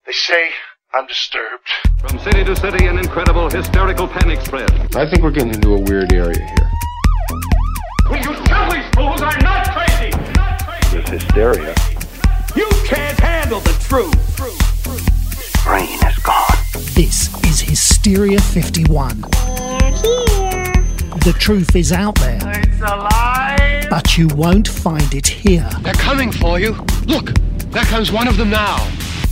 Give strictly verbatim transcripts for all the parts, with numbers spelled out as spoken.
They say I'm disturbed. From city to city, an incredible hysterical panic spread. I think we're getting into a weird area here. Will you tell these fools I'm not crazy? Not crazy. There's hysteria. You can't handle the truth. Brain is gone. This is Hysteria fifty-one. We're here. The truth is out there. It's alive. But you won't find it here. They're coming for you. Look, there comes one of them now.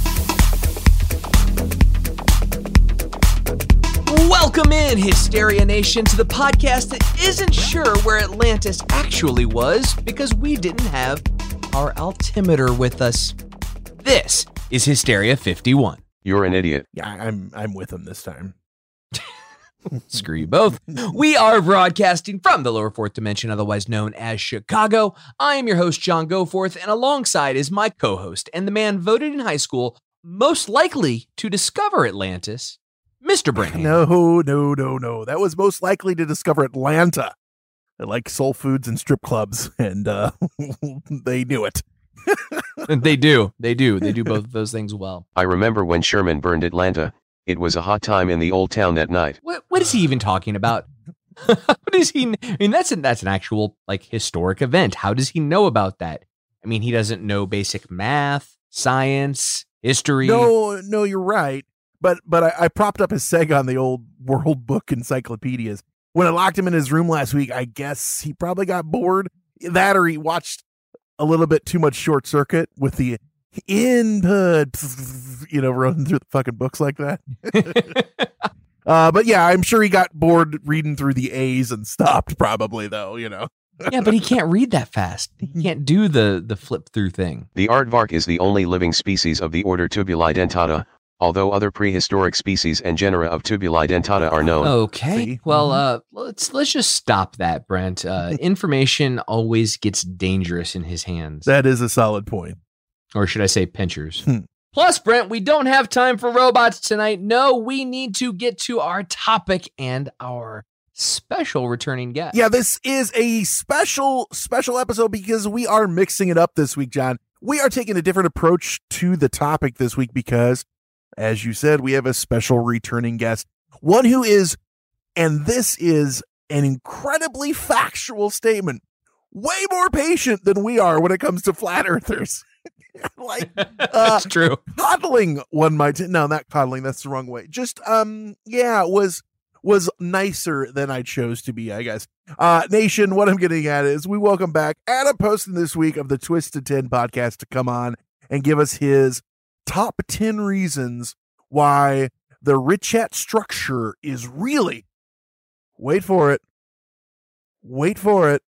Welcome in, Hysteria Nation, to the podcast that isn't sure where Atlantis actually was because we didn't have our altimeter with us. This is Hysteria fifty-one. You're an idiot. Yeah, I'm I'm with him this time. Screw you both. We are broadcasting from the lower fourth dimension, otherwise known as Chicago. I am your host, John Goforth, and alongside is my co-host and the man voted in high school most likely to discover Atlantis, Mister Brandon. No, no, no, no. That was most likely to discover Atlanta. They like soul foods and strip clubs, and uh, they knew it. They do. They do. They do both of those things well. I remember when Sherman burned Atlanta. It was a hot time in the old town that night. What What is he even talking about? What is he? I mean, that's an that's an actual like historic event. How does he know about that? I mean, he doesn't know basic math, science, history. No, no, you're right. But but I, I propped up his seg on the old World Book encyclopedias. When I locked him in his room last week, I guess he probably got bored. That or he watched a little bit too much Short Circuit with the input, you know, running through the fucking books like that. uh, but yeah, I'm sure he got bored reading through the A's and stopped probably, though, you know. Yeah, but he can't read that fast. He can't do the, the flip through thing. The aardvark is the only living species of the order Tubulidentata, although other prehistoric species and genera of Tubulidentata are known. Okay. See? Well, uh, let's let's just stop that, Brent. Uh, information always gets dangerous in his hands. That is a solid point. Or should I say pinchers? Hmm. Plus, Brent, we don't have time for robots tonight. No, we need to get to our topic and our special returning guest. Yeah, this is a special, special episode because we are mixing it up this week, John. We are taking a different approach to the topic this week because, as you said, we have a special returning guest. One who is, and this is an incredibly factual statement, way more patient than we are when it comes to flat earthers. like uh, That's true. Coddling one might no, not coddling. That's the wrong way. Just um, yeah, was was nicer than I chose to be, I guess. Uh, Nation, what I'm getting at is we welcome back Adam Poston this week of the Twisted ten podcast to come on and give us his top ten reasons why the Richat structure is really, wait for it, wait for it,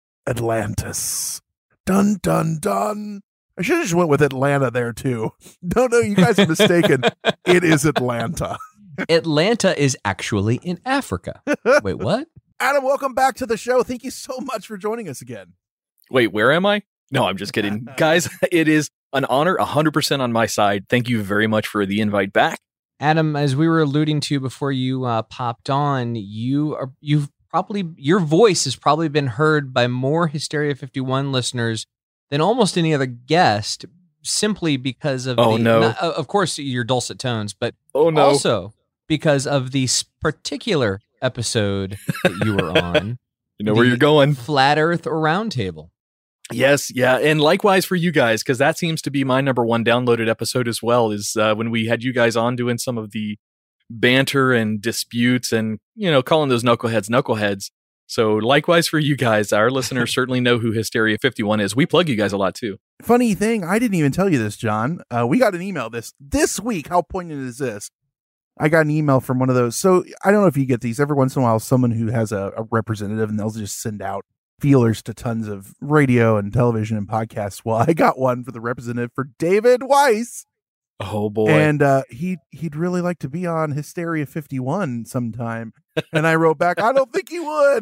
Atlantis. Dun dun dun. I should have just went with Atlanta there, too. No, no, you guys are mistaken. It is Atlanta. Atlanta is actually in Africa. Wait, what? Adam, welcome back to the show. Thank you so much for joining us again. Wait, where am I? No, I'm just kidding. Guys, it is an honor, one hundred percent on my side. Thank you very much for the invite back. Adam, as we were alluding to before you uh, popped on, you are, you've probably, your voice has probably been heard by more Hysteria fifty-one listeners than almost any other guest, simply because of oh, the, no. not, of course, your dulcet tones, but oh, no. also because of the particular episode that you were on. You know where you're going. Flat Earth or Roundtable. Yes, yeah, and likewise for you guys, because that seems to be my number one downloaded episode as well, is uh, when we had you guys on doing some of the banter and disputes and, you know, calling those knuckleheads knuckleheads. So likewise for you guys, our listeners certainly know who Hysteria fifty-one is. We plug you guys a lot too. Funny thing, I didn't even tell you this, John. Uh, we got an email this this week. How poignant is this? I got an email from one of those. So I don't know if you get these every once in a while, someone who has a, a representative and they'll just send out feelers to tons of radio and television and podcasts. Well, I got one for the representative for David Weiss. Oh boy. And uh, he, he'd really like to be on Hysteria fifty-one sometime. And I wrote back, I don't think he would.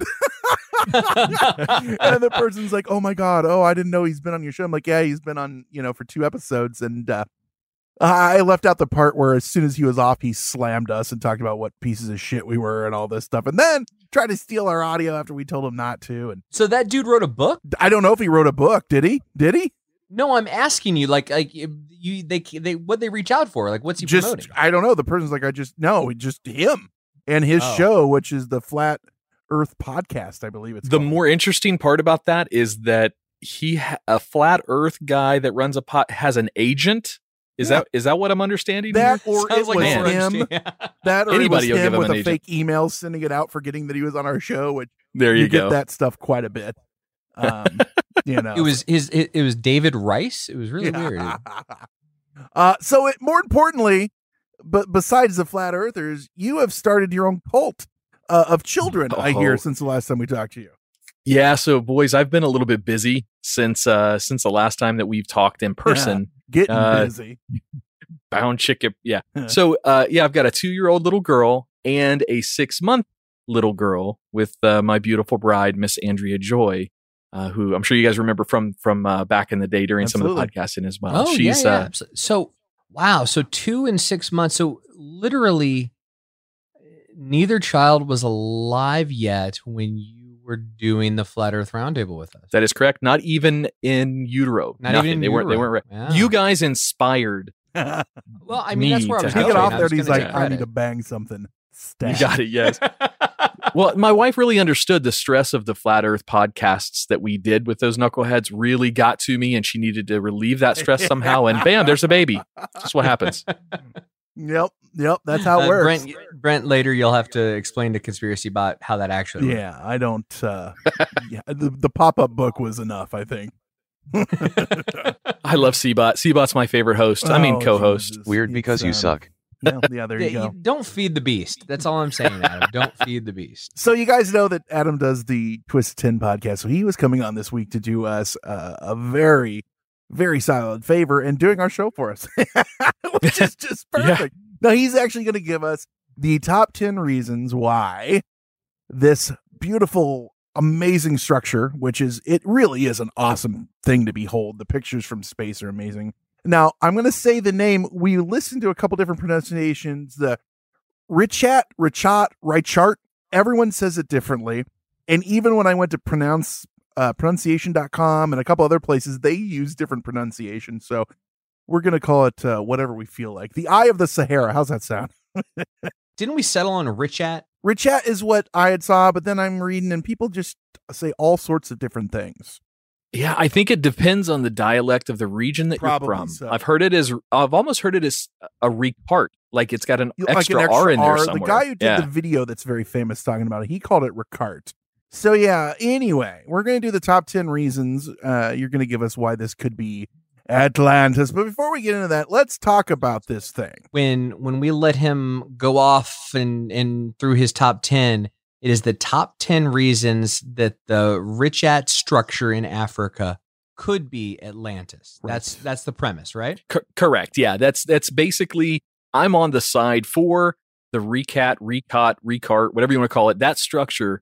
And the person's like, oh my God. Oh, I didn't know he's been on your show. I'm like, yeah, he's been on, you know, for two episodes. And uh, I left out the part where as soon as he was off, he slammed us and talked about what pieces of shit we were and all this stuff. And then tried to steal our audio after we told him not to. And so that dude wrote a book? I don't know if he wrote a book. Did he? Did he? No, I'm asking you, like, like you, they, they, what they reach out for, like, what's he just promoting? I don't know. The person's like, I just no, just him and his Oh. show, which is the Flat Earth Podcast, I believe it's The called. more interesting part about that is that he, ha- a flat Earth guy that runs a pot, has an agent. Is Yeah. that is that what I'm understanding? that here? or Sounds it like was what we're him. That or Anybody it will was give him him with an a agent. fake email sending it out, forgetting that he was on our show. Which There you, you get go. that stuff quite a bit. Um, you know, It was his. It, it was David Rice. It was really Yeah. weird. uh, so it, more importantly, but besides the Flat Earthers, you have started your own cult uh, of children. I hear Oh. since the last time we talked to you. Yeah, so boys, I've been a little bit busy since uh since the last time that we've talked in person. Getting Uh, busy. Bound chicken. Yeah. So uh yeah, I've got a two-year-old little girl and a six-month little girl with uh, my beautiful bride, Miss Andrea Joy, uh, who I'm sure you guys remember from from uh, back in the day during some of the Absolutely. podcasting as well. Oh She's yeah, yeah. uh So, so wow. So two and six months. So literally, neither child was alive yet when you were doing the Flat Earth Roundtable with us. that is correct. Not even in utero. Not Nothing. even in they weren't they utero. weren't re- Yeah. You guys inspired. Well, I mean, that's me where I to was help Take it going. off I there, was and he's gonna like, give I need credit. to bang something. You Stab. got it. Yes. Well, my wife really understood the stress of the Flat Earth podcasts that we did with those knuckleheads really got to me, and she needed to relieve that stress somehow. And bam, there's a baby. That's what happens. Yep, yep. That's how it Uh, works. Brent, Brent, later you'll have to explain to Conspiracy Bot how that actually works. Yeah, I don't. Uh, yeah, the, the pop up book was enough, I think. I love Seabot. Seabot's my favorite host. I mean, Oh, co-host. Jesus. Weird It's, because you um, suck. Yeah, yeah, there you Yeah, go. you don't feed the beast. That's all I'm saying, Adam. Don't feed the beast. So you guys know that Adam does the Twisted ten podcast. So he was coming on this week to do us uh, a very, very solid favor and doing our show for us, which is just Yeah. perfect. No, he's actually going to give us the top ten reasons why this beautiful, amazing structure, which is, it really is an awesome thing to behold. The pictures from space are amazing. Now, I'm going to say the name. We listened to a couple different pronunciations. The Richat, Richat, Reichart. Everyone says it differently. And even when I went to pronounce uh, pronunciation dot com and a couple other places, they use different pronunciations. So we're going to call it uh, whatever we feel like. The Eye of the Sahara. How's that sound? Didn't we settle on Richat? Richat is what I had saw, but then I'm reading and people just say all sorts of different things. Yeah, I think it depends on the dialect of the region that Probably you're from. so. I've heard it as I've almost heard it as a Ricart, like it's got an You- extra, like an R in there R. somewhere. The guy who did yeah. the video that's very famous talking about it, he called it Ricart. So yeah, anyway, we're going to do the top ten reasons. Uh, you're going to give us why this could be Atlantis. But before we get into that, let's talk about this thing. When when we let him go off and and through his top ten, it is the top ten reasons that the Richat structure in Africa could be Atlantis. Right. That's that's the premise, right? Co- correct. Yeah, that's that's basically I'm on the side for the recat, recot, recart, whatever you want to call it. That structure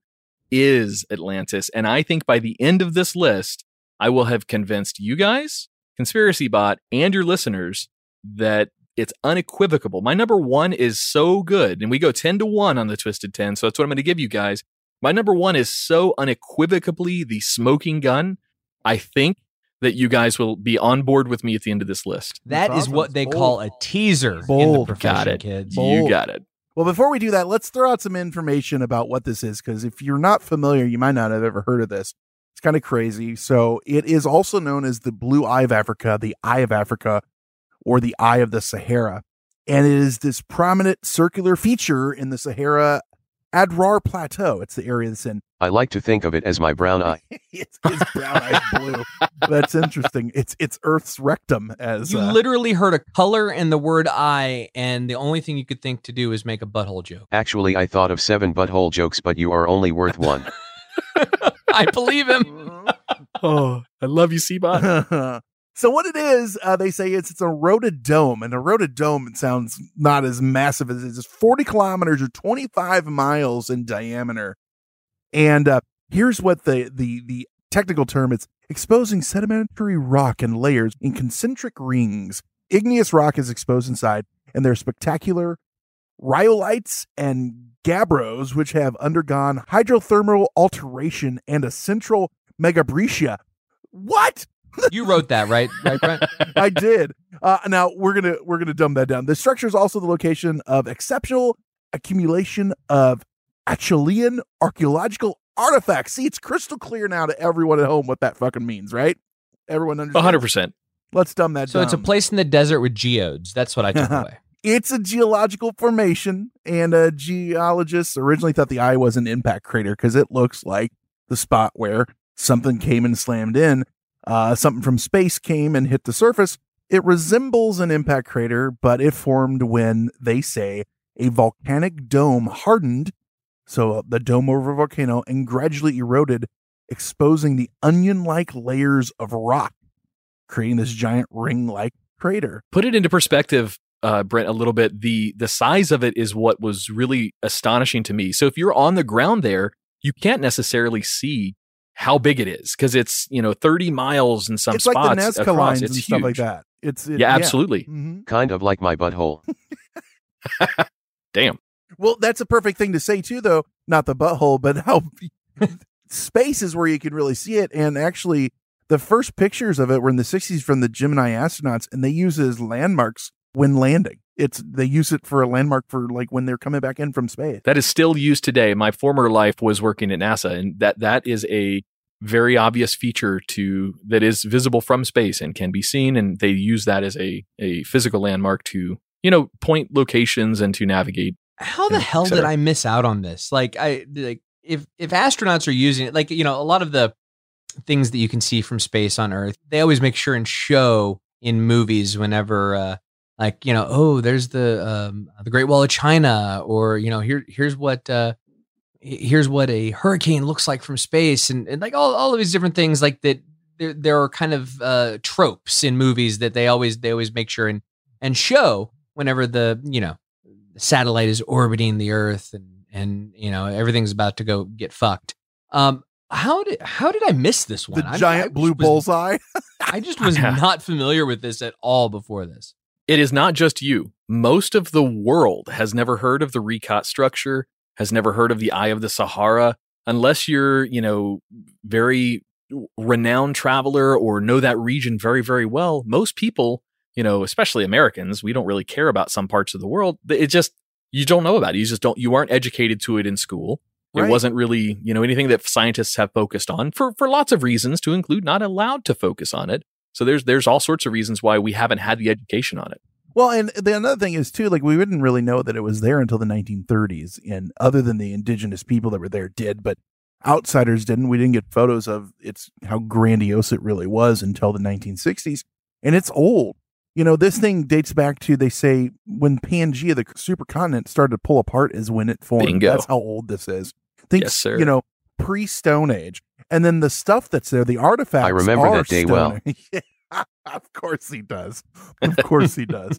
is Atlantis, and I think by the end of this list, I will have convinced you guys, Conspiracy Bot, and your listeners that it's unequivocal. My number one is so good, and we go ten to one on the Twisted ten, so that's what I'm going to give you guys. My number one is so unequivocally the smoking gun. I think that you guys will be on board with me at the end of this list. That is awesome. what It's they bold. call a teaser in the Bold. profession, Got it. kids. Bold. You got it. Well, before we do that, let's throw out some information about what this is, because if you're not familiar, you might not have ever heard of this. It's kind of crazy. So it is also known as the Blue Eye of Africa, the Eye of Africa, or the Eye of the Sahara. And it is this prominent circular feature in the Sahara Adrar Plateau. It's the area that's in. I like to think of it as my brown eye. it's, it's brown eyes blue. That's interesting. It's it's Earth's rectum, as You uh, literally heard a color and the word eye, and the only thing you could think to do is make a butthole joke. Actually, I thought of seven butthole jokes, but you are only worth one. I believe him. Oh, I love you, Seabot. So what it is, uh, they say it's it's a rotodome, and a rotodome, it sounds not as massive as it is. It's forty kilometers or twenty-five miles in diameter. And uh, here's what the, the the technical term is: exposing sedimentary rock and layers in concentric rings. Igneous rock is exposed inside, and there's spectacular rhyolites and gabbros, which have undergone hydrothermal alteration and a central megabreccia. What? You wrote that, right? Right, Brent? I did. Uh, now we're gonna we're gonna dumb that down. The structure is also the location of exceptional accumulation of Acheulean archaeological artifacts. See, it's crystal clear now to everyone at home what that fucking means, right? Everyone understands. one hundred percent. Let's dumb that So down. it's a place in the desert with geodes. That's what I took away. It's a geological formation, and uh, geologists originally thought the eye was an impact crater because it looks like the spot where something came and slammed in. Uh, something from space came and hit the surface. It resembles an impact crater, but it formed when, they say, a volcanic dome hardened, so the dome over a volcano, and gradually eroded, exposing the onion-like layers of rock, creating this giant ring-like crater. Put it into perspective, uh, Brent, a little bit. The the size of it is what was really astonishing to me. So if you're on the ground there, you can't necessarily see how big it is because it's, you know, thirty miles in some it's spots. like the Nazca across. lines It's and huge. stuff like that. It's it, Yeah, absolutely. Mhm. Kind of like my butthole. Damn. Well, that's a perfect thing to say too, though. Not the butthole, but how space is where you can really see it. And actually, the first pictures of it were in the sixties from the Gemini astronauts, and they use it as landmarks when landing. It's they use it for a landmark for like when they're coming back in from space. That is still used today. My former life was working at NASA, and that that is a very obvious feature to that is visible from space and can be seen. And they use that as a a physical landmark to, you know, point locations and to navigate. How the Yeah, hell et did cetera. I miss out on this? Like I like if if astronauts are using it, like, you know, a lot of the things that you can see from space on Earth, they always make sure and show in movies whenever uh like, you know, oh, there's the um the Great Wall of China, or, you know, here here's what uh here's what a hurricane looks like from space, and, and like all, all of these different things like that. There there are kind of uh tropes in movies that they always they always make sure and and show whenever the, you know, satellite is orbiting the Earth and and you know everything's about to go get fucked. Um, how did how did I miss this one? The I- I giant blue was- bullseye. I just was Yeah. not familiar with this at all before this. It is not just you. Most of the world has never heard of the Recot structure, has never heard of the Eye of the Sahara, unless you're, you know, very renowned traveler or know that region very, very well. Most people, you know, especially Americans, we don't really care about some parts of the world. It just, you don't know about it. You just don't, you aren't educated to it in school. It Right. wasn't really, you know, anything that scientists have focused on for, for lots of reasons, to include not allowed to focus on it. So there's, there's all sorts of reasons why we haven't had the education on it. Well, and the another thing is too, like we didn't really know that it was there until the nineteen thirties, and other than the indigenous people that were there did, but outsiders didn't. We didn't get photos of its how grandiose it really was until the nineteen sixties, and it's old. You know, this thing dates back to, they say, when Pangea, the supercontinent, started to pull apart is when it formed. Bingo. That's how old this is. Think, Yes, sir. you know, pre-Stone Age, and then the stuff that's there, the artifacts. I remember are that day Stone well. Age. Yeah, of course he does. Of course he does.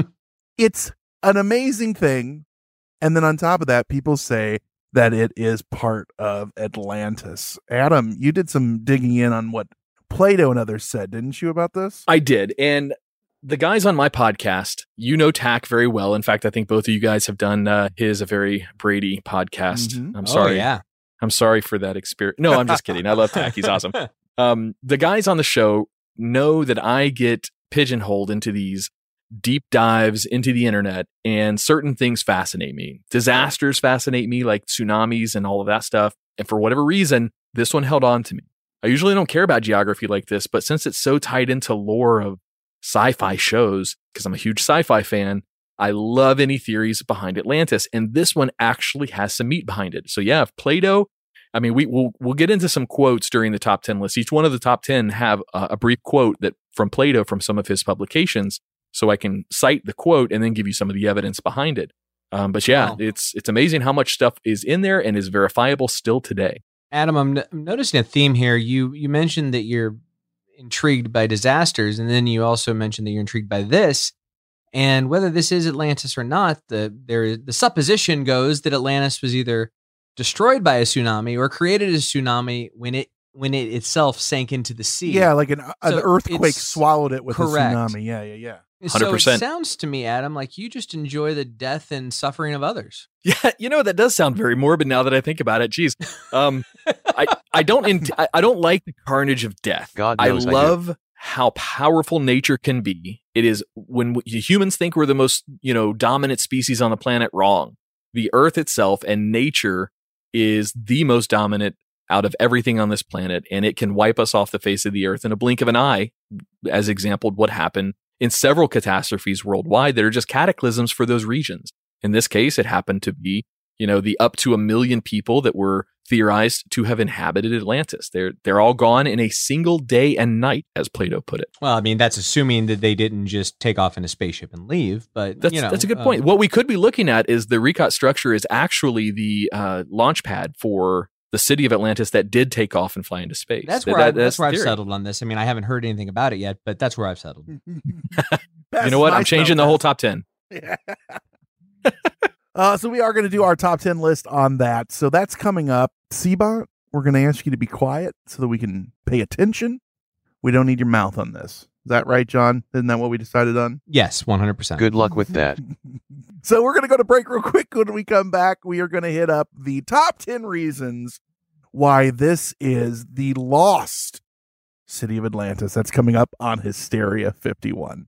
It's an amazing thing. And then on top of that, people say that it is part of Atlantis. Adam, you did some digging in on what Plato and others said, didn't you, about this? I did. And the guys on my podcast, you know Tack very well. In fact, I think both of you guys have done uh, his A Very Brady podcast. Mhm. I'm sorry. Oh, yeah. I'm sorry for that experience. No, I'm just kidding. I love Tack. He's awesome. Um, the guys on the show know that I get pigeonholed into these deep dives into the internet, and certain things fascinate me. Disasters fascinate me, like tsunamis and all of that stuff. And for whatever reason, this one held on to me. I usually don't care about geography like this, but since it's so tied into lore of sci-fi shows, because I'm a huge sci-fi fan, I love any theories behind Atlantis. And this one actually has some meat behind it. So yeah, if Plato, I mean, we we'll we'll get into some quotes during the top ten list. Each one of the top ten have a, a brief quote that from Plato from some of his publications, so I can cite the quote and then give you some of the evidence behind it. Um, but yeah, Wow. it's it's amazing how much stuff is in there and is verifiable still today. Adam, I'm, n- I'm noticing a theme here. You you mentioned that you're intrigued by disasters, and then you also mentioned that you're intrigued by this. And whether this is Atlantis or not, the there the supposition goes that Atlantis was either destroyed by a tsunami or created as a tsunami when it when it itself sank into the sea. Yeah, like an, an So earthquake it's swallowed it with correct. a tsunami. Yeah, yeah, yeah. one hundred So it percent. sounds to me, Adam, like you just enjoy the death and suffering of others. Yeah, you know, that does sound very morbid now that I think about it. Jeez. Um, I, I don't int- I, I don't like the carnage of death. God I knows I do. love how powerful nature can be. It is when w- humans think we're the most, you know, dominant species on the planet, wrong. The earth itself and nature is the most dominant out of everything on this planet, and it can wipe us off the face of the earth in a blink of an eye, as exampled what happened in several catastrophes worldwide that are just cataclysms for those regions. In this case, it happened to be, you know, the up to a million people that were theorized to have inhabited Atlantis. They're they're all gone in a single day and night, as Plato put it. Well, I mean, that's assuming that they didn't just take off in a spaceship and leave, but That's you know, that's a good um, point. What we could be looking at is the Recot structure is actually the uh, launch pad for the city of Atlantis that did take off and fly into space. That's That- where, I, that- that's where I've the theory. settled on this. I mean, I haven't heard anything about it yet, but that's where I've settled. You know what? I'm changing the whole top ten. Yeah. uh, so we are going to do our top ten list on that. So that's coming up. Seabot, we're going to ask you to be quiet so that we can pay attention. We don't need your mouth on this. Is that right, John? Isn't that what we decided on? Yes, one hundred percent. Good luck with that. So we're going to go to break real quick. When we come back, we are going to hit up the top ten reasons why this is the lost city of Atlantis. That's coming up on Hysteria fifty-one.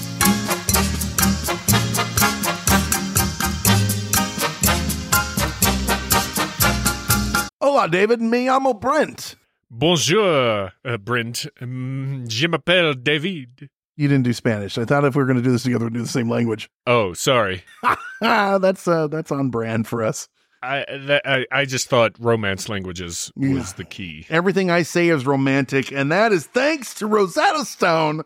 Hola, David. Me llamo Brent. Bonjour, uh, Brent. Um, je m'appelle David. You didn't do Spanish. I thought if we were going to do this together, we'd do the same language. Oh, sorry. that's uh, that's on brand for us. I, that, I I just thought romance languages was Yeah. the key. Everything I say is romantic, and that is thanks to Rosetta Stone.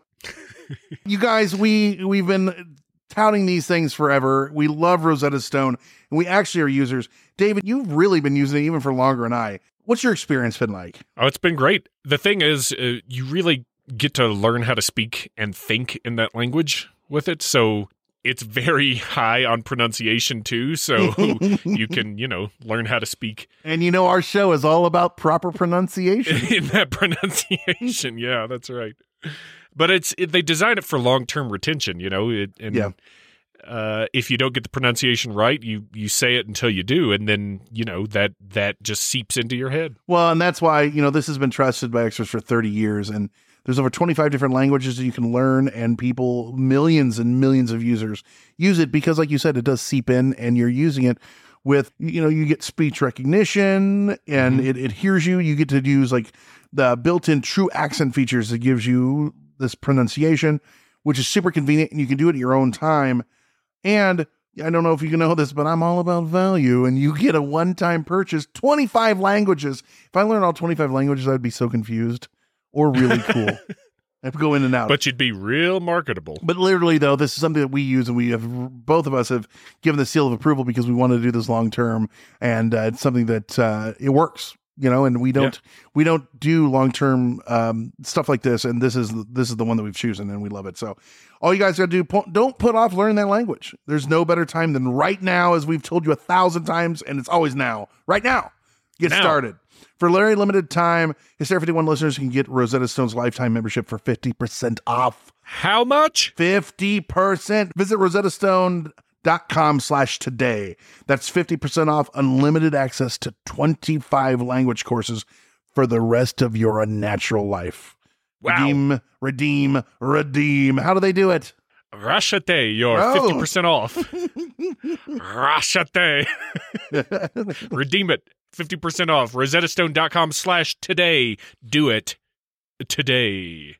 You guys, we we've been touting these things forever. We love Rosetta Stone, and we actually are users. David, you've really been using it even for longer than I. What's your experience been like? Oh, it's been great. The thing is, uh, you really get to learn how to speak and think in that language with it. So it's very high on pronunciation too. So you can, you know, learn how to speak And you know, our show is all about proper pronunciation. in that pronunciation. Yeah, that's right. But it's it, they design it for long-term retention, you know, it, and Yeah. uh, if you don't get the pronunciation right, you you say it until you do, and then, you know, that that just seeps into your head. Well, and that's why, you know, this has been trusted by experts for thirty years, and there's over twenty-five different languages that you can learn, and people, millions and millions of users use it because, like you said, it does seep in, and you're using it with, you know, you get speech recognition, and Mm-hmm. it, it hears you. You get to use like the built-in true accent features that gives you this pronunciation, which is super convenient, and you can do it at your own time. And I don't know if you know this, but I'm all about value, and you get a one-time purchase, twenty-five languages. If I learned all twenty-five languages, I'd be so confused, or really cool. I have to go in and out. But you'd be real marketable. But literally, though, this is something that we use, and we have both of us have given the seal of approval because we want to do this long term, and uh, it's something that uh, it works, you know. And we don't we don't do long term um, stuff like this, and this is this is the one that we've chosen, and we love it. So, all you guys got to do, po- don't put off learning that language. There's no better time than right now, as we've told you a thousand times, and it's always now. Right now, get Now. started. For a very limited time, Hysteria fifty-one listeners can get Rosetta Stone's lifetime membership for fifty percent off. How much? fifty percent. Visit rosettastone.com slash today. That's fifty percent off unlimited access to twenty-five language courses for the rest of your unnatural life. Wow. Redeem, redeem, redeem. How do they do it? Rachete, you're Oh. fifty percent off. Rachete. Redeem it. fifty percent off. rosettastone.com slash today. Do it today.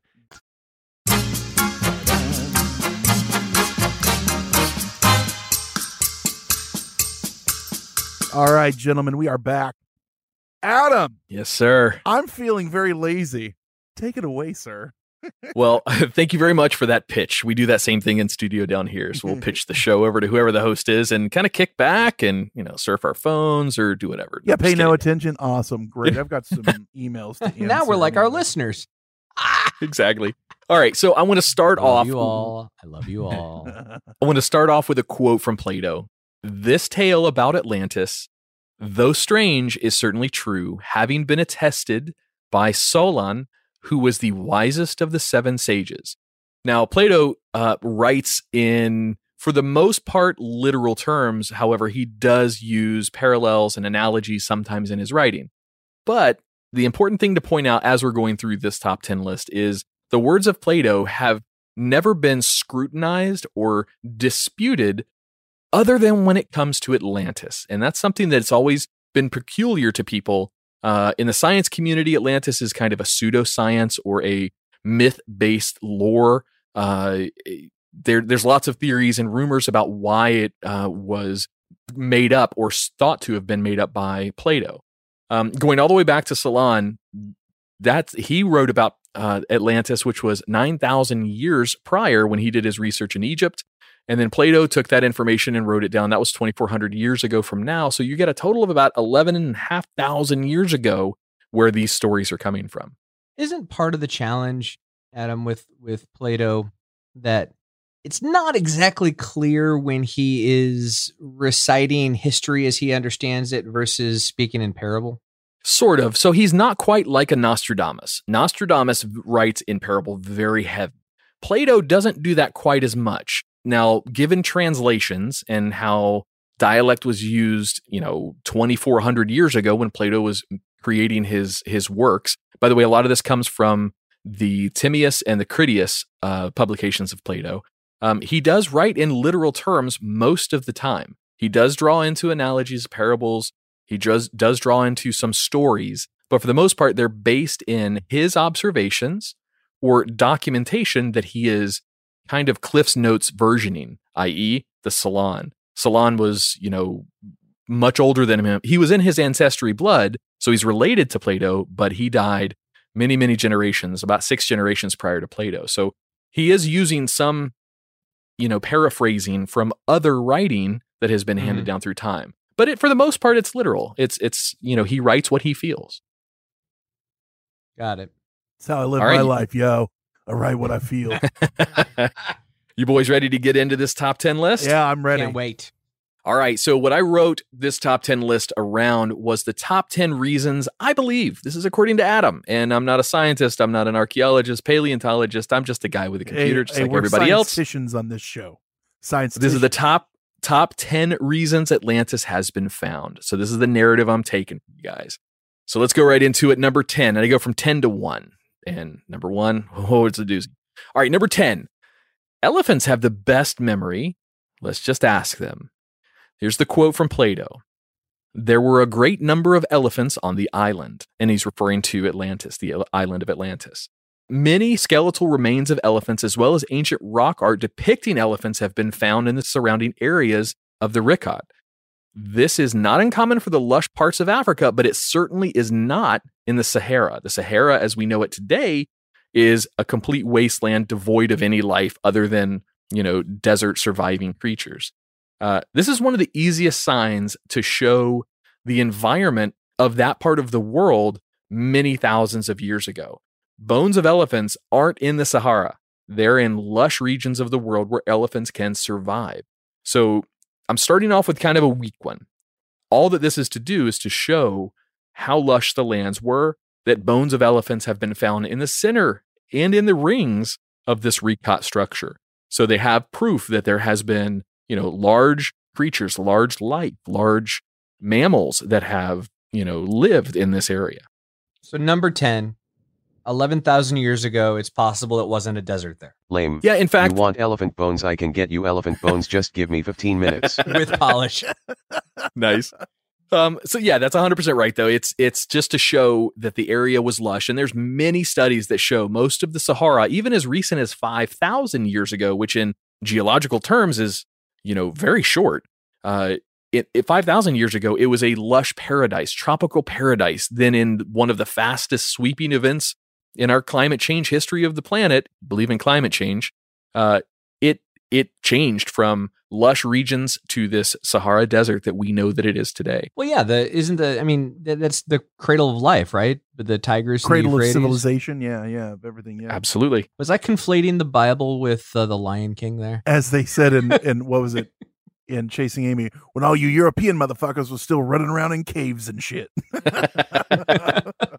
All right, gentlemen, we are back. Adam, Yes, sir. I'm feeling very lazy. Take it away, sir. Well, thank you very much for that pitch. We do that same thing in studio down here. So we'll pitch the show over to whoever the host is and kind of kick back and, you know, surf our phones or do whatever. Yeah, pay Just no kidding. attention. Awesome. Great. I've got some emails to answer. Now we're like our anyway. listeners. Exactly. All right. So I want to start I love off. you all. I love you all. I want to start off with a quote from Plato. This tale about Atlantis, though strange, is certainly true, having been attested by Solon, who was the wisest of the seven sages. Now, Plato uh, writes in, for the most part, literal terms. However, he does use parallels and analogies sometimes in his writing. But the important thing to point out as we're going through this top ten list is the words of Plato have never been scrutinized or disputed other than when it comes to Atlantis. And that's something that's always been peculiar to people. Uh, in the science community, Atlantis is kind of a pseudoscience or a myth-based lore. Uh, there, there's lots of theories and rumors about why it uh, was made up or thought to have been made up by Plato. Um, going all the way back to Solon, that's, he wrote about uh, Atlantis, which was nine thousand years prior when he did his research in Egypt. And then Plato took that information and wrote it down. That was twenty-four hundred years ago from now. So you get a total of about eleven and a half thousand years ago where these stories are coming from. Isn't part of the challenge, Adam, with, with Plato that it's not exactly clear when he is reciting history as he understands it versus speaking in parable? Sort of. So he's not quite like a Nostradamus. Nostradamus writes in parable very heavy. Plato doesn't do that quite as much. Now, given translations and how dialect was used, you know, twenty-four hundred years ago when Plato was creating his his works. By the way, a lot of this comes from the Timaeus and the Critias uh, publications of Plato. Um, he does write in literal terms most of the time. He does draw into analogies, parables. He does, does draw into some stories, but for the most part, they're based in his observations or documentation that he is kind of Cliff's Notes versioning, that is the Solon. Solon was, you know, much older than him. He was in his ancestry blood, so he's related to Plato, but he died many, many generations, about six generations prior to Plato. So he is using some, you know, paraphrasing from other writing that has been handed mm-hmm. down through time. But it, for the most part, it's literal. It's, it's you know, he writes what he feels. Got it. That's how I live All my right. life, yo. I write what I feel. You boys ready to get into this top ten list? Yeah, I'm ready. Can't wait. All right. So what I wrote this top ten list around was the top ten reasons I believe, this is according to Adam, and I'm not a scientist, I'm not an archaeologist, paleontologist, I'm just a guy with a computer, hey, just hey, like we're everybody else. Science-ticians on this show. Science. This is the top top ten reasons Atlantis has been found. So this is the narrative I'm taking for you guys. So let's go right into it. Number ten, and I go from ten to one. And number one, oh, it's a doozy. All right, number ten. Elephants have the best memory. Let's just ask them. Here's the quote from Plato. There were a great number of elephants on the island. And he's referring to Atlantis, the island of Atlantis. Many skeletal remains of elephants, as well as ancient rock art depicting elephants, have been found in the surrounding areas of the Rikot. This is not uncommon for the lush parts of Africa, but it certainly is not in the Sahara. The Sahara, as we know it today, is a complete wasteland devoid of any life other than, you know, desert surviving creatures. Uh, this is one of the easiest signs to show the environment of that part of the world many thousands of years ago. Bones of elephants aren't in the Sahara. They're in lush regions of the world where elephants can survive. So I'm starting off with kind of a weak one. All that this is to do is to show how lush the lands were, that bones of elephants have been found in the center and in the rings of this Rikot structure. So they have proof that there has been, you know, large creatures, large life, large mammals that have, you know, lived in this area. So number ten, eleven thousand years ago, it's possible it wasn't a desert there. Lame. Yeah, in fact, you want elephant bones? I can get you elephant bones. Just give me fifteen minutes. With polish. Nice. Um, so yeah, that's one hundred percent right, though. It's it's just to show that the area was lush. And there's many studies that show most of the Sahara, even as recent as five thousand years ago, which in geological terms is, you know, very short. Uh, it, it five thousand years ago, it was a lush paradise, tropical paradise. Then in one of the fastest sweeping events in our climate change history of the planet, believe in climate change, uh, it it changed from lush regions to this Sahara desert that we know that it is today. Well, yeah, the isn't the I mean that, that's the cradle of life, right? But the Tigris, cradle and the of civilization. Yeah, yeah, of everything. Yeah, absolutely. Was I conflating the Bible with uh, the Lion King there? As they said in in what was it? In Chasing Amy, when all you European motherfuckers were still running around in caves and shit. I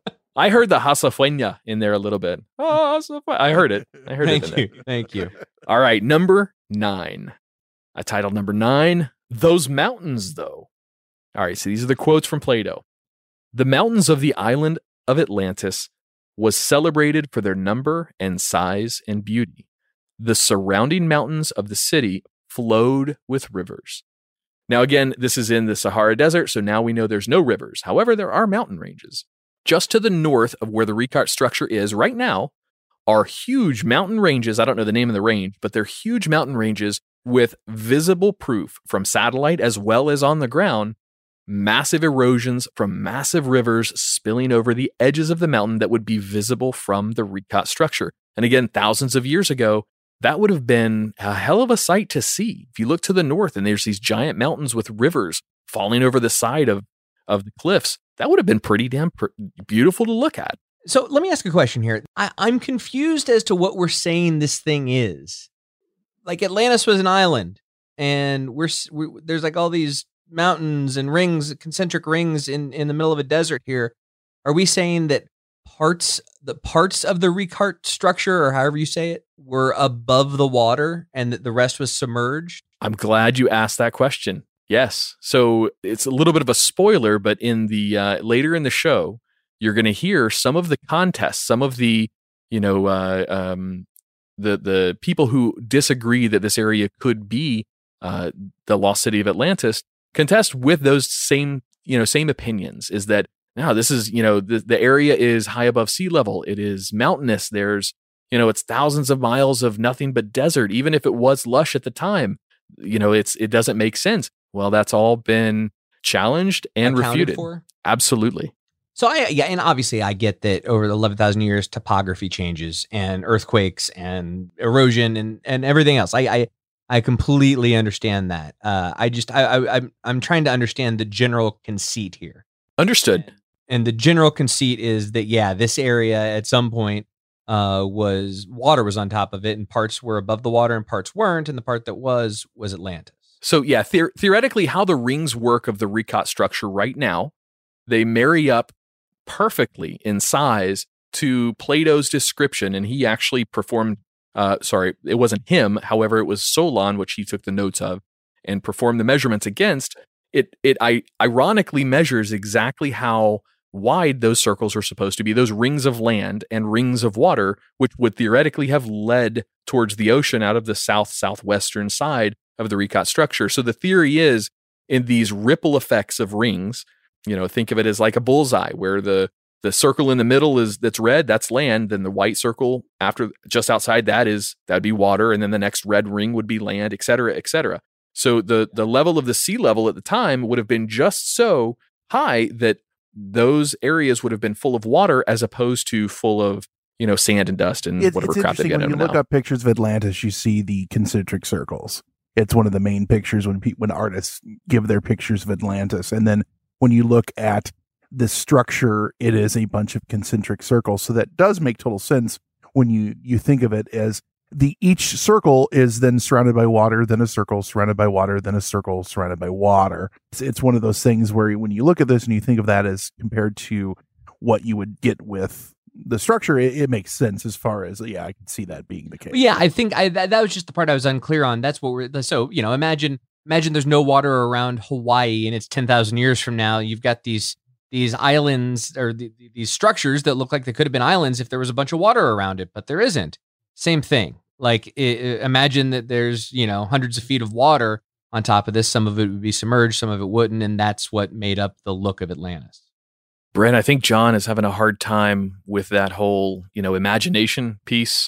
I heard the Hasafuena in there a little bit. Oh, Hasafuena. I heard it. I heard Thank it. in you. there. Thank you. All right, number nine. I titled number nine, Those Mountains, Though. All right, so these are the quotes from Plato. The mountains of the island of Atlantis was celebrated for their number and size and beauty. The surrounding mountains of the city flowed with rivers. Now, again, this is in the Sahara Desert, so now we know there's no rivers. However, there are mountain ranges. Just to the north of where the Ricaurt structure is right now are huge mountain ranges. I don't know the name of the range, but they're huge mountain ranges with visible proof from satellite as well as on the ground, massive erosions from massive rivers spilling over the edges of the mountain that would be visible from the Ricaurt structure. And again, thousands of years ago, that would have been a hell of a sight to see. If you look to the north and there's these giant mountains with rivers falling over the side of, of the cliffs, that would have been pretty damn pr- beautiful to look at. So let me ask a question here. I, I'm confused as to what we're saying this thing is. Like Atlantis was an island, and we're, we're there's like all these mountains and rings, concentric rings in, in the middle of a desert here. Are we saying that parts the parts of the Ricaurt structure, or however you say it, were above the water and that the rest was submerged? I'm glad you asked that question. Yes. So it's a little bit of a spoiler, but in the uh, later in the show, you're going to hear some of the contests, some of the, you know, uh, um, the the people who disagree that this area could be uh, the lost city of Atlantis contest with those same, you know, same opinions. Is that now this is, you know, the the area is high above sea level. It is mountainous. There's, you know, it's thousands of miles of nothing but desert. Even if it was lush at the time, you know, it's it doesn't make sense. Well, that's all been challenged and Accounted refuted. for? Absolutely. So I yeah, and obviously I get that over the eleven thousand years, topography changes and earthquakes and erosion and, and everything else. I, I I completely understand that. Uh, I just I, I I'm I'm trying to understand the general conceit here. Understood. And, and the general conceit is that yeah, this area at some point uh, was water was on top of it, and parts were above the water and parts weren't, and the part that was was Atlantis. So yeah, the- theoretically, how the rings work of the Ricaurt structure right now, they marry up perfectly in size to Plato's description, and he actually performed, uh, sorry, it wasn't him, however, it was Solon, which he took the notes of, and performed the measurements against. It, it I, ironically measures exactly how wide those circles are supposed to be, those rings of land and rings of water, which would theoretically have led towards the ocean out of the south-southwestern side of the Ricaurt structure. So the theory is, in these ripple effects of rings, you know, think of it as like a bullseye, where the the circle in the middle is that's red, that's land. Then the white circle after just outside that is that'd be water, and then the next red ring would be land, et cetera, et cetera. So the the level of the sea level at the time would have been just so high that those areas would have been full of water, as opposed to full of, you know, sand and dust and It's, whatever it's crap they interesting get when in you them look now. up pictures of Atlantis, you see the concentric circles. It's one of the main pictures when pe- when artists give their pictures of Atlantis, and then when you look at the structure, it is a bunch of concentric circles. So that does make total sense when you, you think of it as the each circle is then surrounded by water, then a circle surrounded by water, then a circle surrounded by water. It's, it's one of those things where when you look at this and you think of that as compared to what you would get with the structure, it, it makes sense as far as, yeah, I can see that being the case. Yeah, I think I that, that was just the part I was unclear on. That's what we're so you know. Imagine imagine there's no water around Hawaii, and it's ten thousand years from now. You've got these these islands or the, these structures that look like they could have been islands if there was a bunch of water around it, but there isn't. Same thing. Like I, imagine that there's you know hundreds of feet of water on top of this. Some of it would be submerged, some of it wouldn't, and that's what made up the look of Atlantis. Brent, I think John is having a hard time with that whole, you know, imagination piece.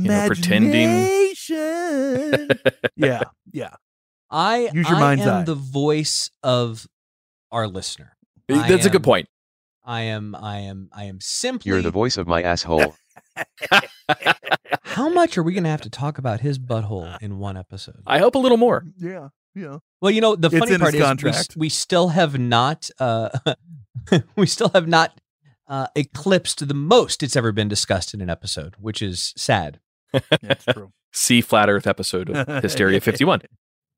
Imagination. You know, pretending. yeah, yeah. I, Use your I mind's am eye. the voice of our listener. I That's a am- good point. I am, I am, I am simply. You're the voice of my asshole. How much are we going to have to talk about his butthole in one episode? I hope a little more. Yeah, yeah. Well, you know, the It's funny in part his is we, contract. we still have not, uh, we still have not uh, eclipsed the most it's ever been discussed in an episode, which is sad. That's true. See Flat Earth episode of Hysteria fifty-one.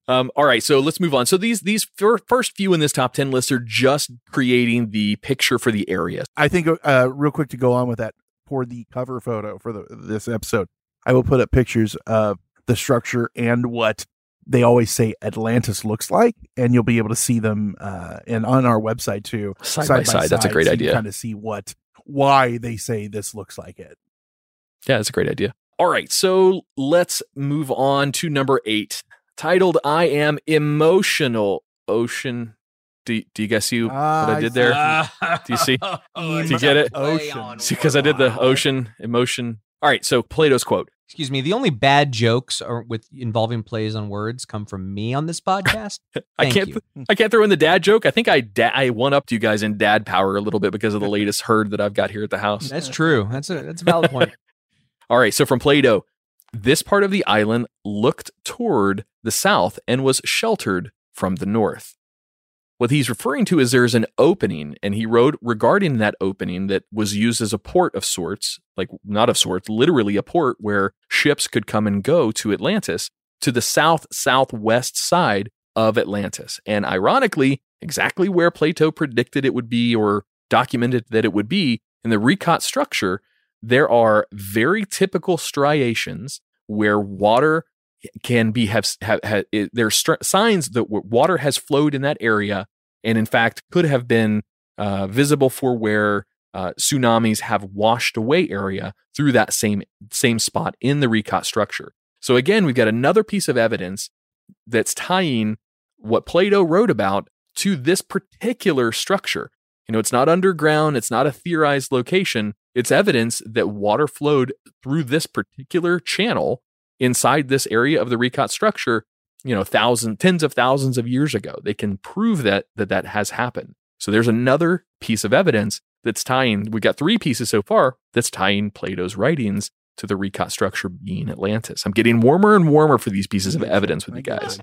Um, all right, so let's move on. So these these fir- first few in this top ten list are just creating the picture for the area. I think, uh, real quick to go on with that, for the cover photo for the this episode, I will put up pictures of the structure and what they always say Atlantis looks like, and you'll be able to see them uh, and on our website too. Side, by side, that's a great so idea. Kind of see what why they say this looks like it. Yeah, that's a great idea. All right, so let's move on to number eight, titled "I Am Emotional Ocean." Do, do you guys see what Ah, I did there? Uh, Do you see? oh, Do it's you a get it? play on Because I did the words. ocean emotion. All right, so Plato's quote. Excuse me. The only bad jokes are with involving plays on words come from me on this podcast. I Thank can't. you. I can't throw in the dad joke. I think I da- I one upped you guys in dad power a little bit because of the latest herd that I've got here at the house. That's true. That's a that's a valid point. All right, so from Plato, this part of the island looked toward the south and was sheltered from the north. What he's referring to is there's an opening, and he wrote regarding that opening that was used as a port of sorts, like not of sorts, literally a port where ships could come and go to Atlantis, to the south-southwest side of Atlantis. And ironically, exactly where Plato predicted it would be or documented that it would be, in the Recot structure, there are very typical striations where water can be have, have, have it, there's str- signs that w- water has flowed in that area, and in fact could have been uh, visible for where uh, tsunamis have washed away area through that same same spot in the Recot structure. So again, we've got another piece of evidence that's tying what Plato wrote about to this particular structure. You know, it's not underground, it's not a theorized location. It's evidence that water flowed through this particular channel inside this area of the Recot structure, you know, thousands, tens of thousands of years ago. They can prove that that, that has happened. So there's another piece of evidence that's tying, we got three pieces so far, that's tying Plato's writings to the Recot structure being Atlantis. I'm getting warmer and warmer for these pieces of evidence with you guys.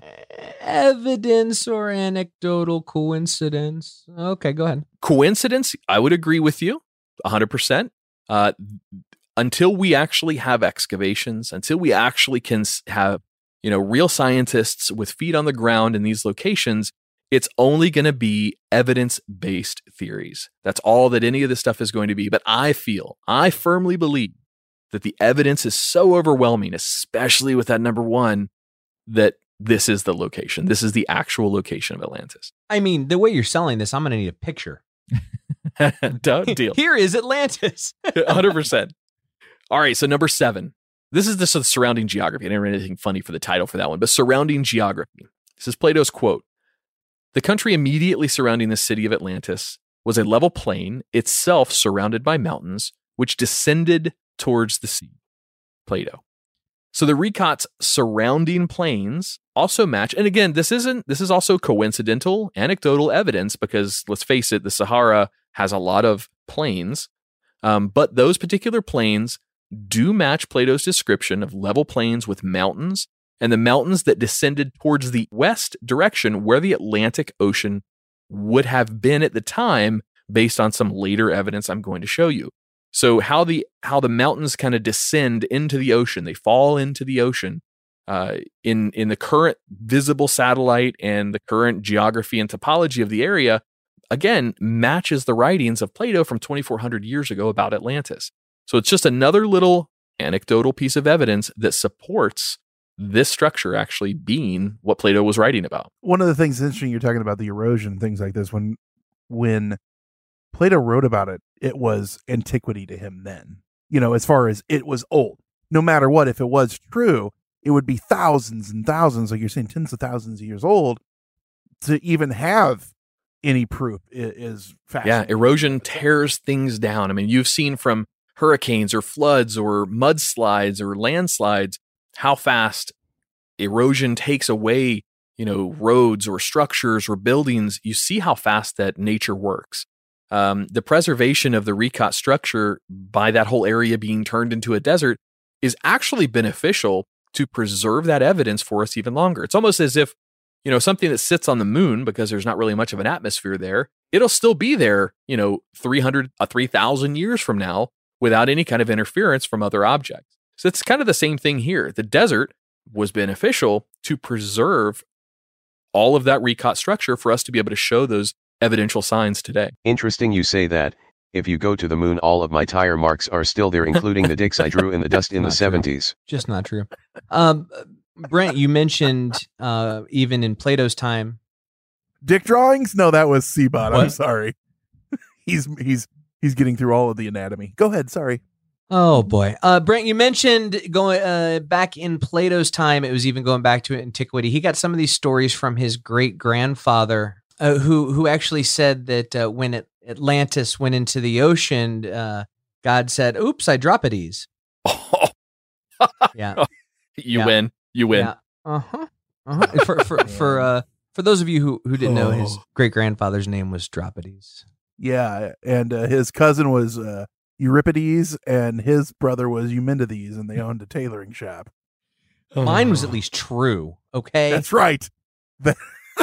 Evidence or anecdotal coincidence? Okay, go ahead. Coincidence, I would agree with you one hundred percent. Uh, until we actually have excavations, until we actually can have, you know, real scientists with feet on the ground in these locations, it's only going to be evidence-based theories. That's all that any of this stuff is going to be. But I feel, I firmly believe that the evidence is so overwhelming, especially with that number one, that this is the location. This is the actual location of Atlantis. I mean, the way you're selling this, I'm going to need a picture. Don't deal. Here is Atlantis. one hundred percent. All right, so number seven. This is the surrounding geography. I didn't write anything funny for the title for that one, but surrounding geography. This is Plato's quote. The country immediately surrounding the city of Atlantis was a level plain, itself surrounded by mountains, which descended towards the sea. Plato. So the Recot's surrounding plains also match. And again, this isn't, this is also coincidental, anecdotal evidence because let's face it, the Sahara has a lot of plains. Um, but those particular plains do match Plato's description of level plains with mountains, and the mountains that descended towards the west direction where the Atlantic Ocean would have been at the time based on some later evidence I'm going to show you. So how the how the mountains kind of descend into the ocean, they fall into the ocean uh, in, in the current visible satellite and the current geography and topology of the area, again, matches the writings of Plato from twenty-four hundred years ago about Atlantis. So it's just another little anecdotal piece of evidence that supports this structure actually being what Plato was writing about. One of the things that's interesting, you're talking about the erosion and things like this. When when Plato wrote about it, it was antiquity to him then. You know, as far as it was old. No matter what, if it was true, it would be thousands and thousands, like you're saying, tens of thousands of years old. To even have any proof is fascinating. Yeah, erosion tears things down. I mean, you've seen from hurricanes or floods or mudslides or landslides how fast erosion takes away, you know, roads or structures or buildings. You see how fast that nature works. Um, the preservation of the Recot structure by that whole area being turned into a desert is actually beneficial to preserve that evidence for us even longer. It's almost as if, you know, something that sits on the moon because there's not really much of an atmosphere there, it'll still be there, you know, three hundred, uh, three thousand years from now without any kind of interference from other objects. So it's kind of the same thing here. The desert was beneficial to preserve all of that recot structure for us to be able to show those evidential signs today. Interesting you say that. If you go to the moon, all of my tire marks are still there, including the dicks I drew in the dust in the seventies. Just not true. Um, Brent, you mentioned uh, even in Plato's time. Dick drawings? No, that was Seabot. I'm What? sorry. he's he's he's getting through all of the anatomy. Go ahead. Sorry. Oh boy, uh, Brent, you mentioned going uh, back in Plato's time. It was even going back to antiquity. He got some of these stories from his great grandfather, uh, who who actually said that uh, when it, Atlantis went into the ocean, uh, God said, "Oops, I Dropides." Oh. Yeah, you Yeah. win. You win. yeah, uh huh, uh huh. For for for uh, for those of you who who didn't know, his Oh. great grandfather's name was Dropides. Yeah, and uh, his cousin was uh, Euripides, and his brother was Eumenides, and they owned a tailoring shop. Mine was at least true. Okay, That's right. That-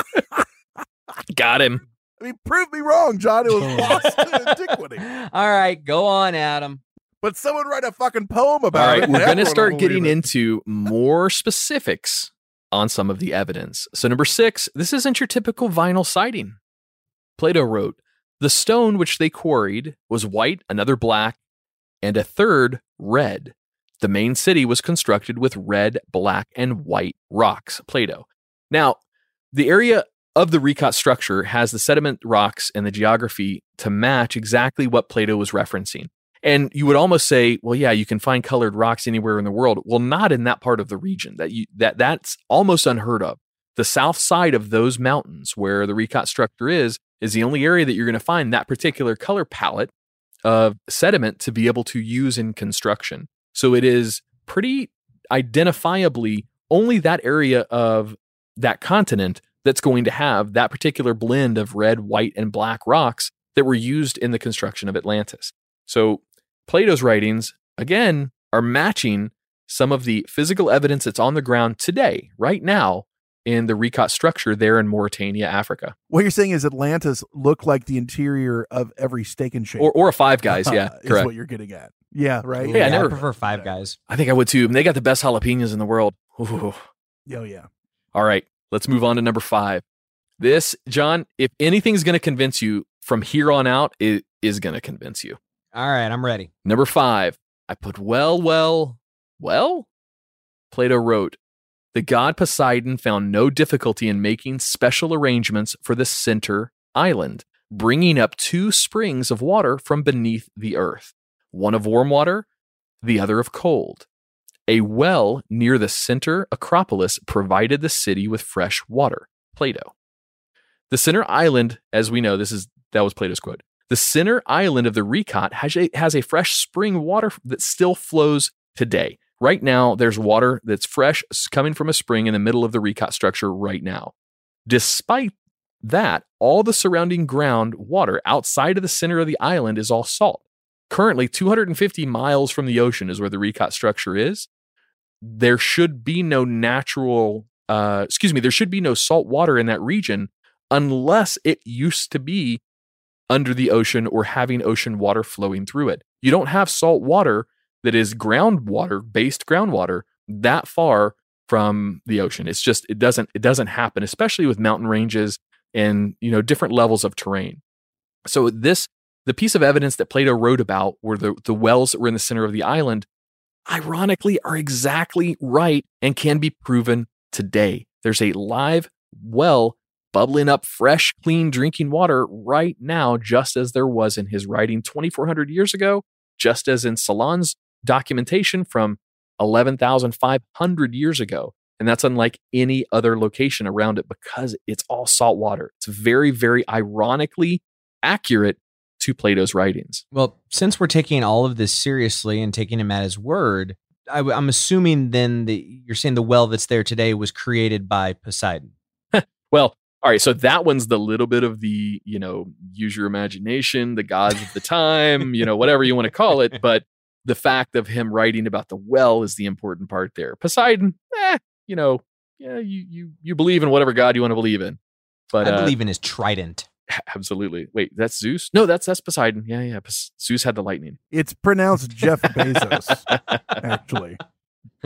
Got him. I mean, prove me wrong, John. It was lost in antiquity. All right, go on, Adam. But someone write a fucking poem about All right, it. we're going to Everyone start will getting believe it. into more specifics on some of the evidence. So, number six, this isn't your typical vinyl siding. Plato wrote, the stone which they quarried was white, another black, and a third red. The main city was constructed with red, black, and white rocks. Plato. Now, the area of the recot structure has the sediment rocks and the geography to match exactly what Plato was referencing. And you would almost say, well, yeah, you can find colored rocks anywhere in the world. Well, not in that part of the region. That you that that's almost unheard of. The south side of those mountains where the recot structure is, is the only area that you're going to find that particular color palette of sediment to be able to use in construction. So it is pretty identifiably only that area of that continent that's going to have that particular blend of red, white, and black rocks that were used in the construction of Atlantis. So Plato's writings, again, are matching some of the physical evidence that's on the ground today, right now, in the recot structure there in Mauritania, Africa. What you're saying is Atlantis looked like the interior of every Steak and Shake. Or, or a Five Guys, yeah, is correct. what you're getting at. Yeah, right? Ooh, Yeah, I never- prefer Five Guys. I think I would too. And they got the best jalapenos in the world. Ooh. Oh, yeah. All right, let's move on to number five. This, John, if anything's going to convince you from here on out, it is going to convince you. All right, I'm ready. Number five, I put well, well, well. Plato wrote, the god Poseidon found no difficulty in making special arrangements for the center island, bringing up two springs of water from beneath the earth, one of warm water, the other of cold. A well near the center Acropolis provided the city with fresh water. Plato. The center island, as we know, this is that was Plato's quote. The center island of the recot has a, has a fresh spring water that still flows today. Right now, there's water that's fresh coming from a spring in the middle of the recot structure right now. Despite that, all the surrounding ground water outside of the center of the island is all salt. Currently, two hundred fifty miles from the ocean is where the recot structure is. There should be no natural, uh, excuse me, there should be no salt water in that region unless it used to be under the ocean or having ocean water flowing through it. You don't have salt water that is groundwater, based groundwater, that far from the ocean. It's just, it doesn't, it doesn't happen, especially with mountain ranges and, you know, different levels of terrain. So this, the piece of evidence that Plato wrote about were the, the wells that were in the center of the island, ironically, are exactly right and can be proven today. There's a live well bubbling up fresh, clean drinking water right now, just as there was in his writing twenty-four hundred years ago, just as in Solon's documentation from eleven thousand five hundred years ago. And that's unlike any other location around it because it's all salt water. It's very, very ironically accurate to Plato's writings. Well, since we're taking all of this seriously and taking him at his word, I, I'm assuming then that you're saying the well that's there today was created by Poseidon. Well, all right, so that one's the little bit of the, you know, use your imagination, the gods of the time, you know, whatever you want to call it. But the fact of him writing about the well is the important part there. Poseidon, eh, you know, yeah, you you you believe in whatever god you want to believe in. But I uh, believe in his trident. absolutely. Wait, that's Zeus? No, that's that's Poseidon. Yeah, yeah. Pos- Zeus had the lightning. It's pronounced Jeff Bezos, actually.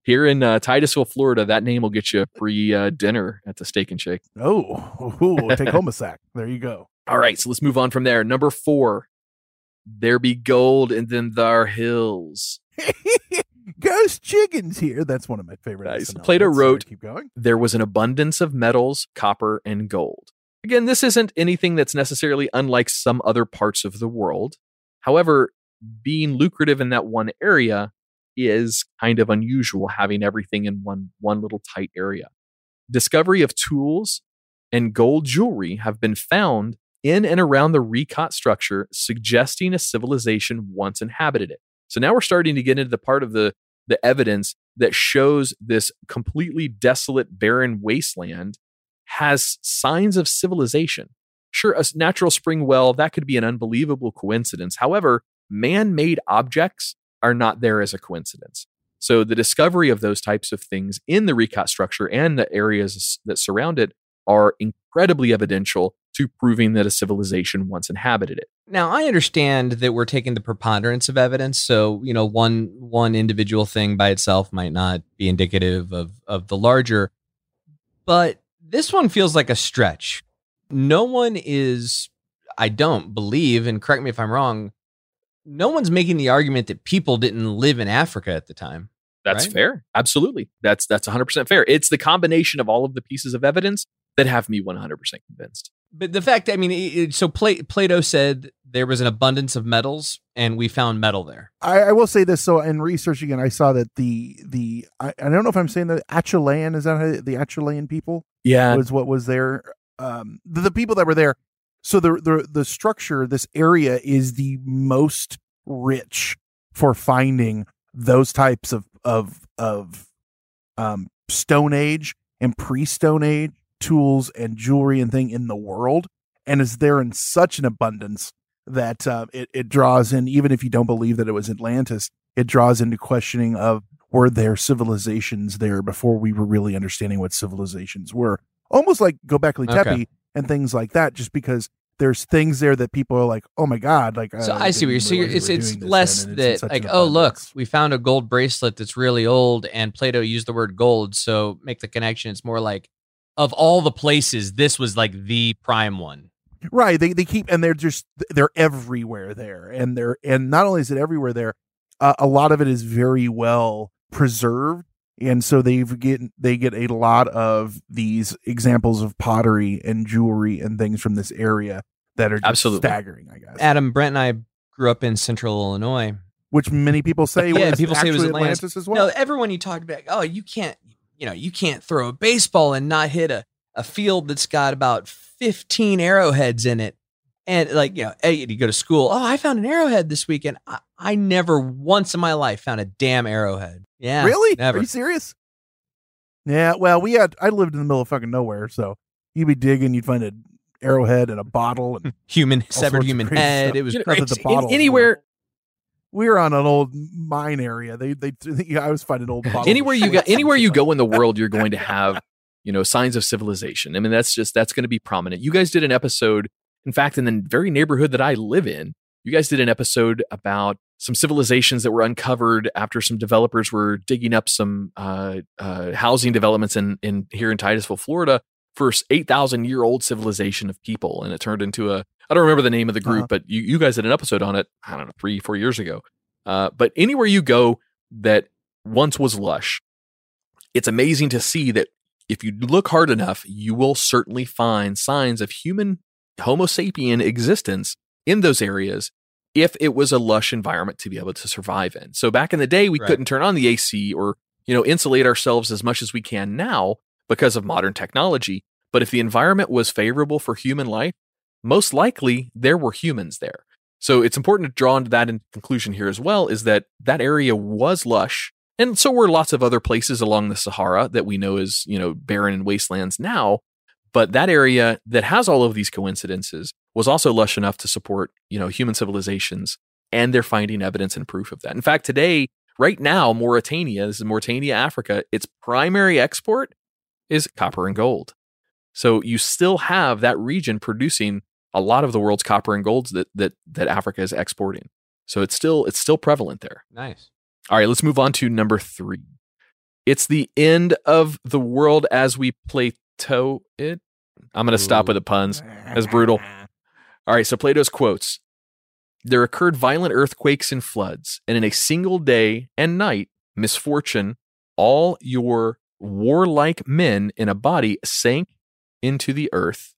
Here in uh, Titusville, Florida, that name will get you a free uh, dinner at the Steak and Shake. Oh, ooh, take home a sack. There you go. All right, so let's move on from there. Number four, there be gold in them thar hills. Ghost chickens here. That's one of my favorite. Nice. S N L Plato bits. wrote, Sorry, keep going. There was an abundance of metals, copper, and gold. Again, this isn't anything that's necessarily unlike some other parts of the world. However, being lucrative in that one area is kind of unusual, having everything in one, one little tight area. Discovery of tools and gold jewelry have been found in and around the Recot structure, suggesting a civilization once inhabited it. So now we're starting to get into the part of the, the evidence that shows this completely desolate, barren wasteland has signs of civilization. Sure, a natural spring well, that could be an unbelievable coincidence. However, man-made objects are not there as a coincidence. So the discovery of those types of things in the Recot structure and the areas that surround it are incredibly evidential to proving that a civilization once inhabited it. Now, I understand that we're taking the preponderance of evidence. So, you know, one one individual thing by itself might not be indicative of, of the larger. But this one feels like a stretch. No one is, I don't believe, and correct me if I'm wrong, no one's making the argument that people didn't live in Africa at the time. That's right? fair. Absolutely. That's that's one hundred percent fair. It's the combination of all of the pieces of evidence that have me one hundred percent convinced. But the fact, I mean, it, it, so Pla- Plato said there was an abundance of metals, and we found metal there. I, I will say this. So in researching it, I saw that the, the I, I don't know if I'm saying that Acheulean, is that how, the Acheulean people? Yeah. Was what was there. Um, the, the people that were there. So the, the, the structure, this area is the most rich for finding those types of, of, of um, Stone Age and pre-Stone Age tools and jewelry and thing in the world, and is there in such an abundance that uh, it, it draws in, even if you don't believe that it was Atlantis, it draws into questioning of, were there civilizations there before we were really understanding what civilizations were? Almost like Göbekli Tepe Okay. and things like that, just because there's things there that people are like, oh my God. Like, So uh, I see what you're didn't saying. realize It's we were it's doing this less then, and it's in that such like, an oh look, abundance. we found a gold bracelet that's really old, and Plato used the word gold, so make the connection. It's more like, of all the places, this was like the prime one. Right. They they keep, and they're just, they're everywhere there. And they're, and not only is it everywhere there, uh, a lot of it is very well preserved. And so they've get, they get a lot of these examples of pottery and jewelry and things from this area that are just Absolutely. staggering, I guess. Adam, Brent, and I grew up in Central Illinois. Which many people say Yeah, was people say it was actually Atlantis. Atlantis as well. No, everyone you talked about, oh, you can't, you know, you can't throw a baseball and not hit a, a field that's got about fifteen arrowheads in it. And like, you know, hey, you go to school. Oh, I found an arrowhead this weekend. I, I never once in my life found a damn arrowhead. Yeah. Really? Never. Are you serious? Yeah, well, we had, I lived in the middle of fucking nowhere, so you'd be digging, you'd find an arrowhead and a bottle and Human, all severed sorts of human crazy head. stuff. It was You know, Not that it's the bottles in- anywhere we were on an old mine area. They, they, I was finding old bottles. anywhere you of go, Schlitz and anywhere shit you like go in the world, you're going to have, you know, signs of civilization. I mean, that's just, that's going to be prominent. You guys did an episode, in fact, in the very neighborhood that I live in, you guys did an episode about some civilizations that were uncovered after some developers were digging up some uh, uh, housing developments in, in here in Titusville, Florida, for eight thousand year old civilization of people. And it turned into a, I don't remember the name of the group, Uh-huh. but you, you guys did an episode on it, I don't know, three, four years ago. Uh, but anywhere you go that once was lush, it's amazing to see that if you look hard enough, you will certainly find signs of human Homo sapien existence in those areas if it was a lush environment to be able to survive in. So back in the day, we Right. couldn't turn on the A C or, you know, insulate ourselves as much as we can now because of modern technology. But if the environment was favorable for human life, most likely there were humans there. So it's important to draw into that in conclusion here as well, is that that area was lush. And so were lots of other places along the Sahara that we know is, you know, barren and wastelands now. But that area that has all of these coincidences was also lush enough to support, you know, human civilizations, and they're finding evidence and proof of that. In fact, today, right now, Mauritania, this is Mauritania, Africa, its primary export is copper and gold. So you still have that region producing a lot of the world's copper and golds that that that Africa is exporting. So it's still it's still prevalent there. Nice. All right, let's move on to number three. It's the end of the world as we Plato it. I'm going to stop with the puns. That's brutal. All right, so Plato's quotes. There occurred violent earthquakes and floods, and in a single day and night, misfortune, all your warlike men in a body sank into the earth,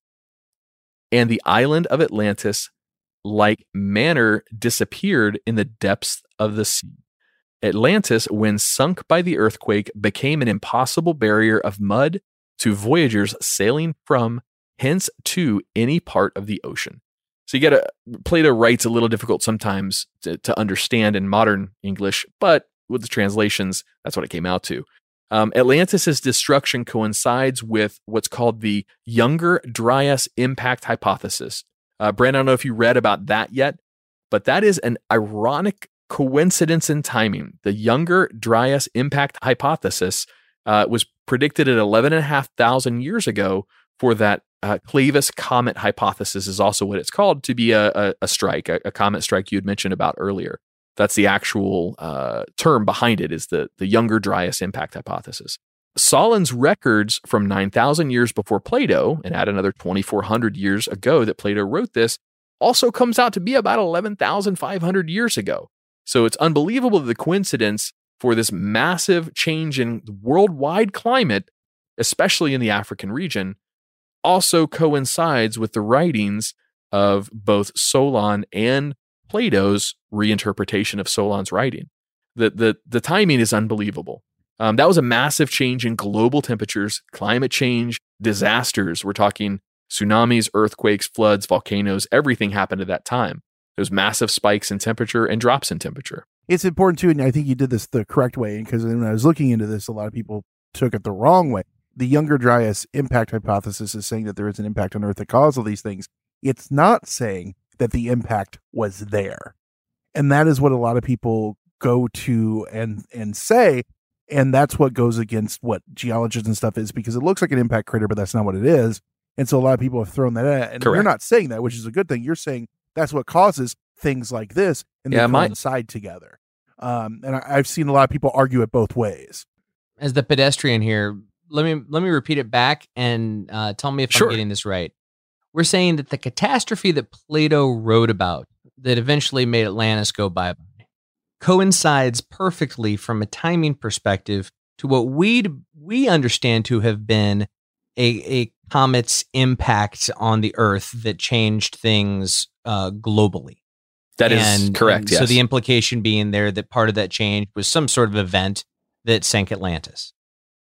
and the island of Atlantis, like manner, disappeared in the depths of the sea. Atlantis, when sunk by the earthquake, became an impossible barrier of mud to voyagers sailing from hence to any part of the ocean. So you got to, Plato writes a little difficult sometimes to, to understand in modern English, but with the translations, that's what it came out to. Um, Atlantis' destruction coincides with what's called the Younger Dryas Impact Hypothesis. Uh, Brent, I don't know if you read about that yet, but that is an ironic coincidence in timing. The Younger Dryas Impact Hypothesis uh, was predicted at eleven and a half thousand years ago for that uh, Clavis Comet Hypothesis is also what it's called, to be a, a, a strike, a, a comet strike you had mentioned about earlier. That's the actual uh, term behind it, is the, the Younger Dryas Impact Hypothesis. Solon's records from nine thousand years before Plato, and add another twenty-four hundred years ago that Plato wrote this, also comes out to be about eleven thousand five hundred years ago. So it's unbelievable the coincidence for this massive change in worldwide climate, especially in the African region, also coincides with the writings of both Solon and Plato's reinterpretation of Solon's writing. The, the, the timing is unbelievable. Um, that was a massive change in global temperatures, climate change, disasters. We're talking tsunamis, earthquakes, floods, volcanoes, everything happened at that time. There's massive spikes in temperature and drops in temperature. It's important too, and I think you did this the correct way, because when I was looking into this, a lot of people took it the wrong way. The Younger Dryas Impact Hypothesis is saying that there is an impact on Earth that caused all these things. It's not saying that the impact was there. And that is what a lot of people go to and and say, and that's what goes against what geologists and stuff is, because it looks like an impact crater, but that's not what it is. And so a lot of people have thrown that at, and Correct. You're not saying that, which is a good thing. You're saying that's what causes things like this, and Yeah, they my- coincide together. Um, and I, I've seen a lot of people argue it both ways. As the pedestrian here, let me let me repeat it back and uh, tell me if Sure. I'm getting this right. We're saying that the catastrophe that Plato wrote about, that eventually made Atlantis go bye-bye, coincides perfectly from a timing perspective to what we we understand to have been a, a comet's impact on the Earth that changed things uh, globally. That is correct, and yes. So the implication being there that part of that change was some sort of event that sank Atlantis.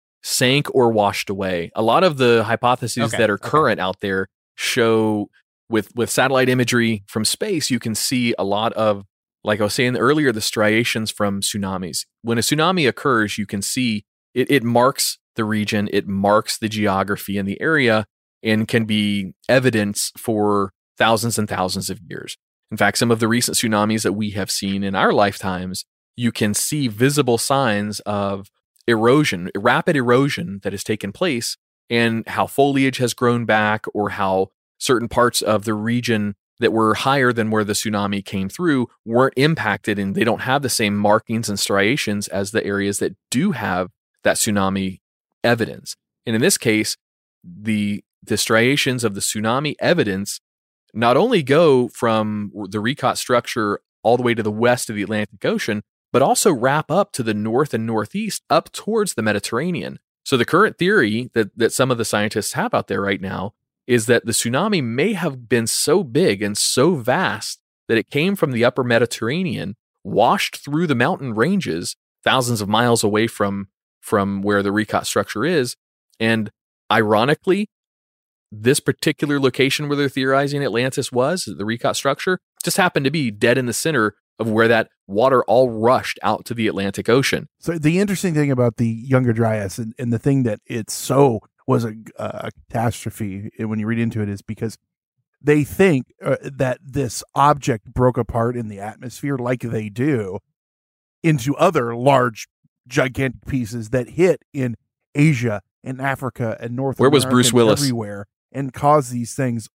Sank or washed away. A lot of the hypotheses Okay, that are okay. current out there show with with satellite imagery from space, you can see a lot of, like I was saying earlier, the striations from tsunamis. When a tsunami occurs, you can see it, it marks the region, it marks the geography in the area, and can be evidence for thousands and thousands of years. In fact, some of the recent tsunamis that we have seen in our lifetimes, you can see visible signs of erosion, rapid erosion that has taken place, and how foliage has grown back, or how certain parts of the region that were higher than where the tsunami came through weren't impacted, and they don't have the same markings and striations as the areas that do have that tsunami evidence. And in this case, the the striations of the tsunami evidence not only go from the Recot structure all the way to the west of the Atlantic Ocean, but also wrap up to the north and northeast up towards the Mediterranean. So the current theory that, that some of the scientists have out there right now is that the tsunami may have been so big and so vast that it came from the upper Mediterranean, washed through the mountain ranges thousands of miles away from, from where the Recot structure is. And ironically, this particular location where they're theorizing Atlantis was, the Recot structure, just happened to be dead in the center of where that water all rushed out to the Atlantic Ocean. So the interesting thing about the Younger Dryas, and, and the thing that it's so was a, a catastrophe when you read into it, is because they think uh, that this object broke apart in the atmosphere like they do into other large, gigantic pieces that hit in Asia and Africa and North Where America was Bruce Willis? everywhere, and caused these things.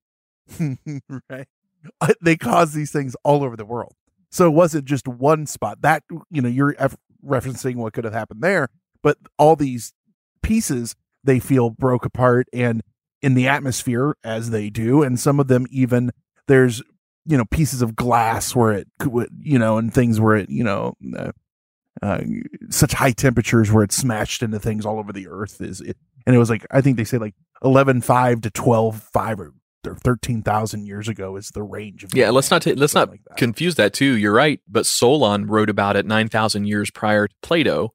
Right, they caused these things all over the world. So it wasn't just one spot that, you know, you're f- referencing what could have happened there, but all these pieces they feel broke apart and in the atmosphere as they do, and some of them even there's you know pieces of glass where it could, you know, and things where it you know uh, uh, such high temperatures where it's smashed into things all over the earth is it, and it was like I think they say like eleven five to twelve five or, or thirteen thousand years ago is the range of yeah. Let's not ta- let's not like that. confuse that too. You're right, but Solon wrote about it nine thousand years prior to Plato.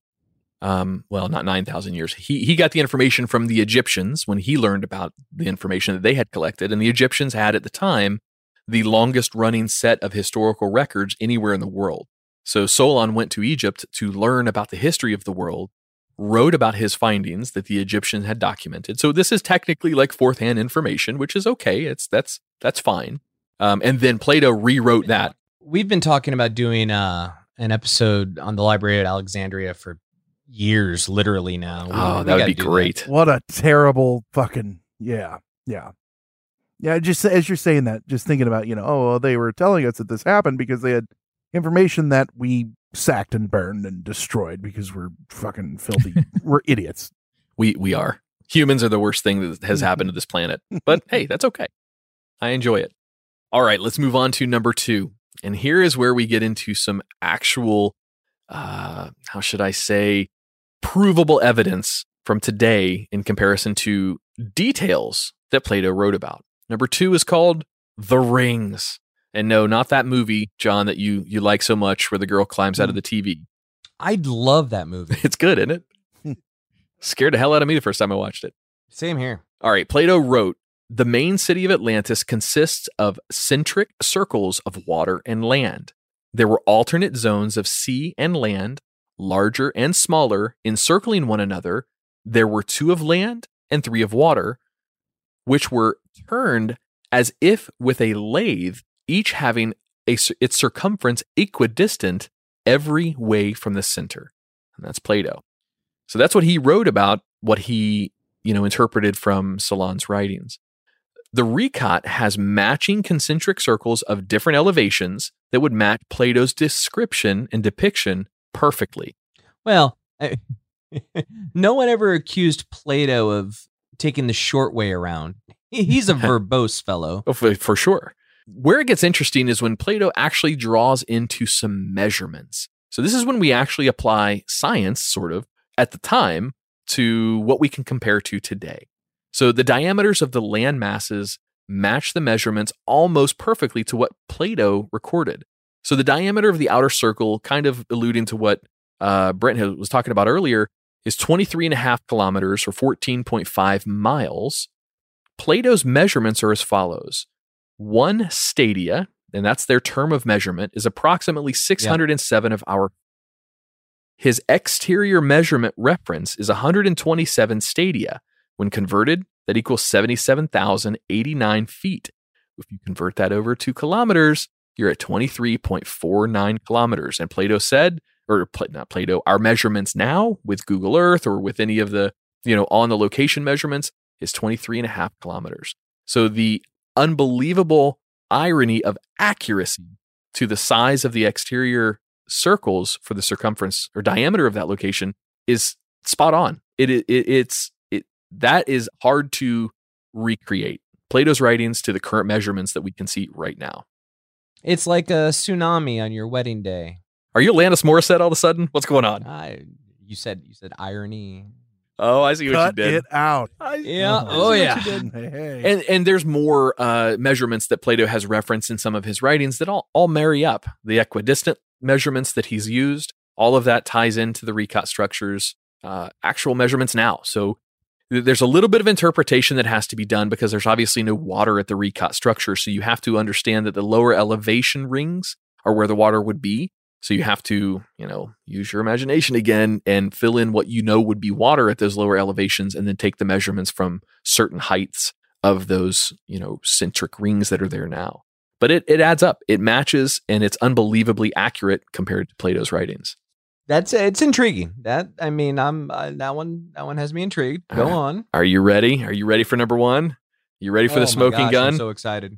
Um, well, not nine thousand years. He he got the information from the Egyptians when he learned about the information that they had collected. And the Egyptians had at the time the longest running set of historical records anywhere in the world. So Solon went to Egypt to learn about the history of the world, wrote about his findings that the Egyptians had documented. So this is technically like fourth hand information, which is okay. It's that's that's fine. Um, and then Plato rewrote that. We've been talking about doing uh, an episode on the Library at Alexandria for years, literally now. We, Oh, we that would gotta be do great. What a terrible fucking yeah, yeah, yeah. Just as you're saying that, just thinking about you know, oh, well, they were telling us that this happened because they had information that we sacked and burned and destroyed because we're fucking filthy. We're idiots. We we are. Humans are the worst thing that has happened to this planet. But hey, that's okay. I enjoy it. All right, let's move on to number two. And here is where we get into some actual, uh, how should I say, provable evidence from today in comparison to details that Plato wrote about. Number two is called The Rings. And no, not that movie, John, that you you like so much where the girl climbs out of the T V. I love that movie. It's good, isn't it? Scared the hell out of me the first time I watched it. Same here. All right, Plato wrote, the main city of Atlantis consists of centric circles of water and land. There were alternate zones of sea and land, larger and smaller, encircling one another. There were two of land and three of water, which were turned as if with a lathe, each having a, its circumference equidistant every way from the center. And that's Plato. So that's what he wrote about, what he, you know, interpreted from Solon's writings. The Rekat has matching concentric circles of different elevations that would match Plato's description and depiction perfectly. Well, I, no one ever accused Plato of taking the short way around. He- He's a verbose fellow. Oh, for, for sure. Where it gets interesting is when Plato actually draws into some measurements. So this is when we actually apply science, sort of, at the time to what we can compare to today. So the diameters of the land masses match the measurements almost perfectly to what Plato recorded. So the diameter of the outer circle, kind of alluding to what uh, Brent was talking about earlier, is twenty-three and a half kilometers or fourteen point five miles. Plato's measurements are as follows. One stadia, and that's their term of measurement, is approximately six hundred seven yeah. of our. His exterior measurement reference is one hundred twenty-seven stadia. When converted, that equals seventy-seven thousand eighty-nine feet. If you convert that over to kilometers, you're at twenty-three point four nine kilometers. And Plato said, or not Plato, our measurements now with Google Earth or with any of the, you know, on the location measurements is twenty-three and a half kilometers. So the unbelievable irony of accuracy to the size of the exterior circles for the circumference or diameter of that location is spot on. It, it it's it that is hard to recreate. Plato's writings to the current measurements that we can see right now. It's like a tsunami on your wedding day. Are you Alanis Morissette all of a sudden? What's going on? I you said you said irony. Oh, I see what Cut you did. it out. I, Yeah. I Oh, see yeah. what you did. Hey, hey. And and there's more uh, measurements that Plato has referenced in some of his writings that all, all marry up. The equidistant measurements that he's used, all of that ties into the Rekat structure's uh, actual measurements now. So th- there's a little bit of interpretation that has to be done because there's obviously no water at the Rekat structure. So you have to understand that the lower elevation rings are where the water would be. So you have to, you know, use your imagination again and fill in what you know would be water at those lower elevations and then take the measurements from certain heights of those, you know, centric rings that are there now. But it, it adds up. It matches and it's unbelievably accurate compared to Plato's writings. That's it's intriguing. That I mean, I'm uh, that one. That one has me intrigued. Go Uh, on. Are you ready? Are you ready for number one? You ready for Oh the my smoking gosh, gun? I'm so excited.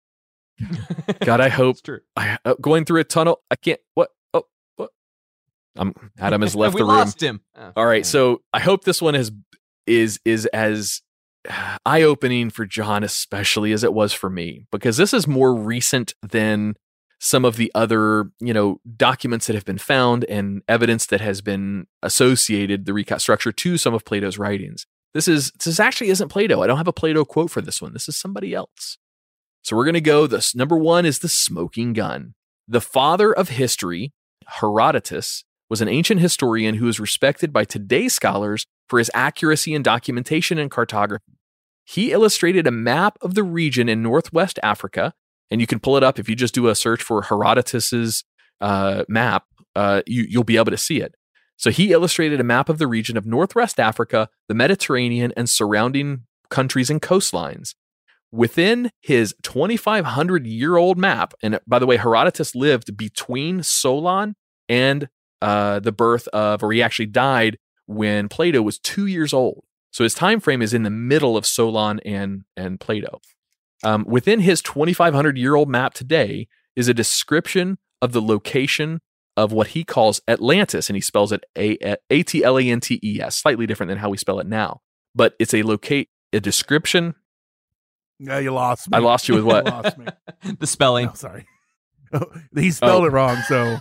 God, I hope. It's true. I, uh, going through a tunnel. I can't. What? Oh, what? I'm Adam has left we the room. lost him. Oh, All right, yeah. so I hope this one is is is as eye-opening for John especially as it was for me, because this is more recent than some of the other, you know, documents that have been found and evidence that has been associated the recap structure to some of Plato's writings. This is this actually isn't Plato. I don't have a Plato quote for this one. This is somebody else. So we're going to go. This number one is the smoking gun. The father of history, Herodotus, was an ancient historian who is respected by today's scholars for his accuracy in documentation and cartography. He illustrated a map of the region in northwest Africa, and you can pull it up if you just do a search for Herodotus's uh, map. Uh, you, you'll be able to see it. So he illustrated a map of the region of northwest Africa, the Mediterranean, and surrounding countries and coastlines. Within his twenty-five hundred year old map, and by the way, Herodotus lived between Solon and uh, the birth of, or he actually died when Plato was two years old. So his time frame is in the middle of Solon and, and Plato. Um, within his twenty-five hundred year old map today is a description of the location of what he calls Atlantis, and he spells it A T L A N T E S, slightly different than how we spell it now. But it's a locate a description. Yeah, you lost me. I lost you with what? You lost me. The spelling. Oh, sorry. Oh, he spelled Oh. it wrong, so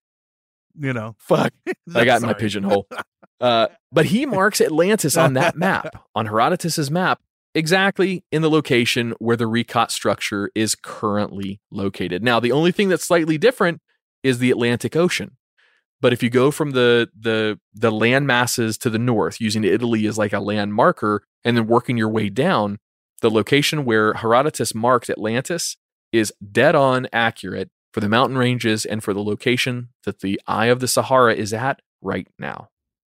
you know. Fuck. I got in my Sorry. pigeonhole. Uh, but he marks Atlantis on that map, on Herodotus's map, exactly in the location where the Recot structure is currently located. Now, the only thing that's slightly different is the Atlantic Ocean. But if you go from the the the land masses to the north, using Italy as like a land marker, and then working your way down, the location where Herodotus marked Atlantis is dead on accurate for the mountain ranges and for the location that the Eye of the Sahara is at right now.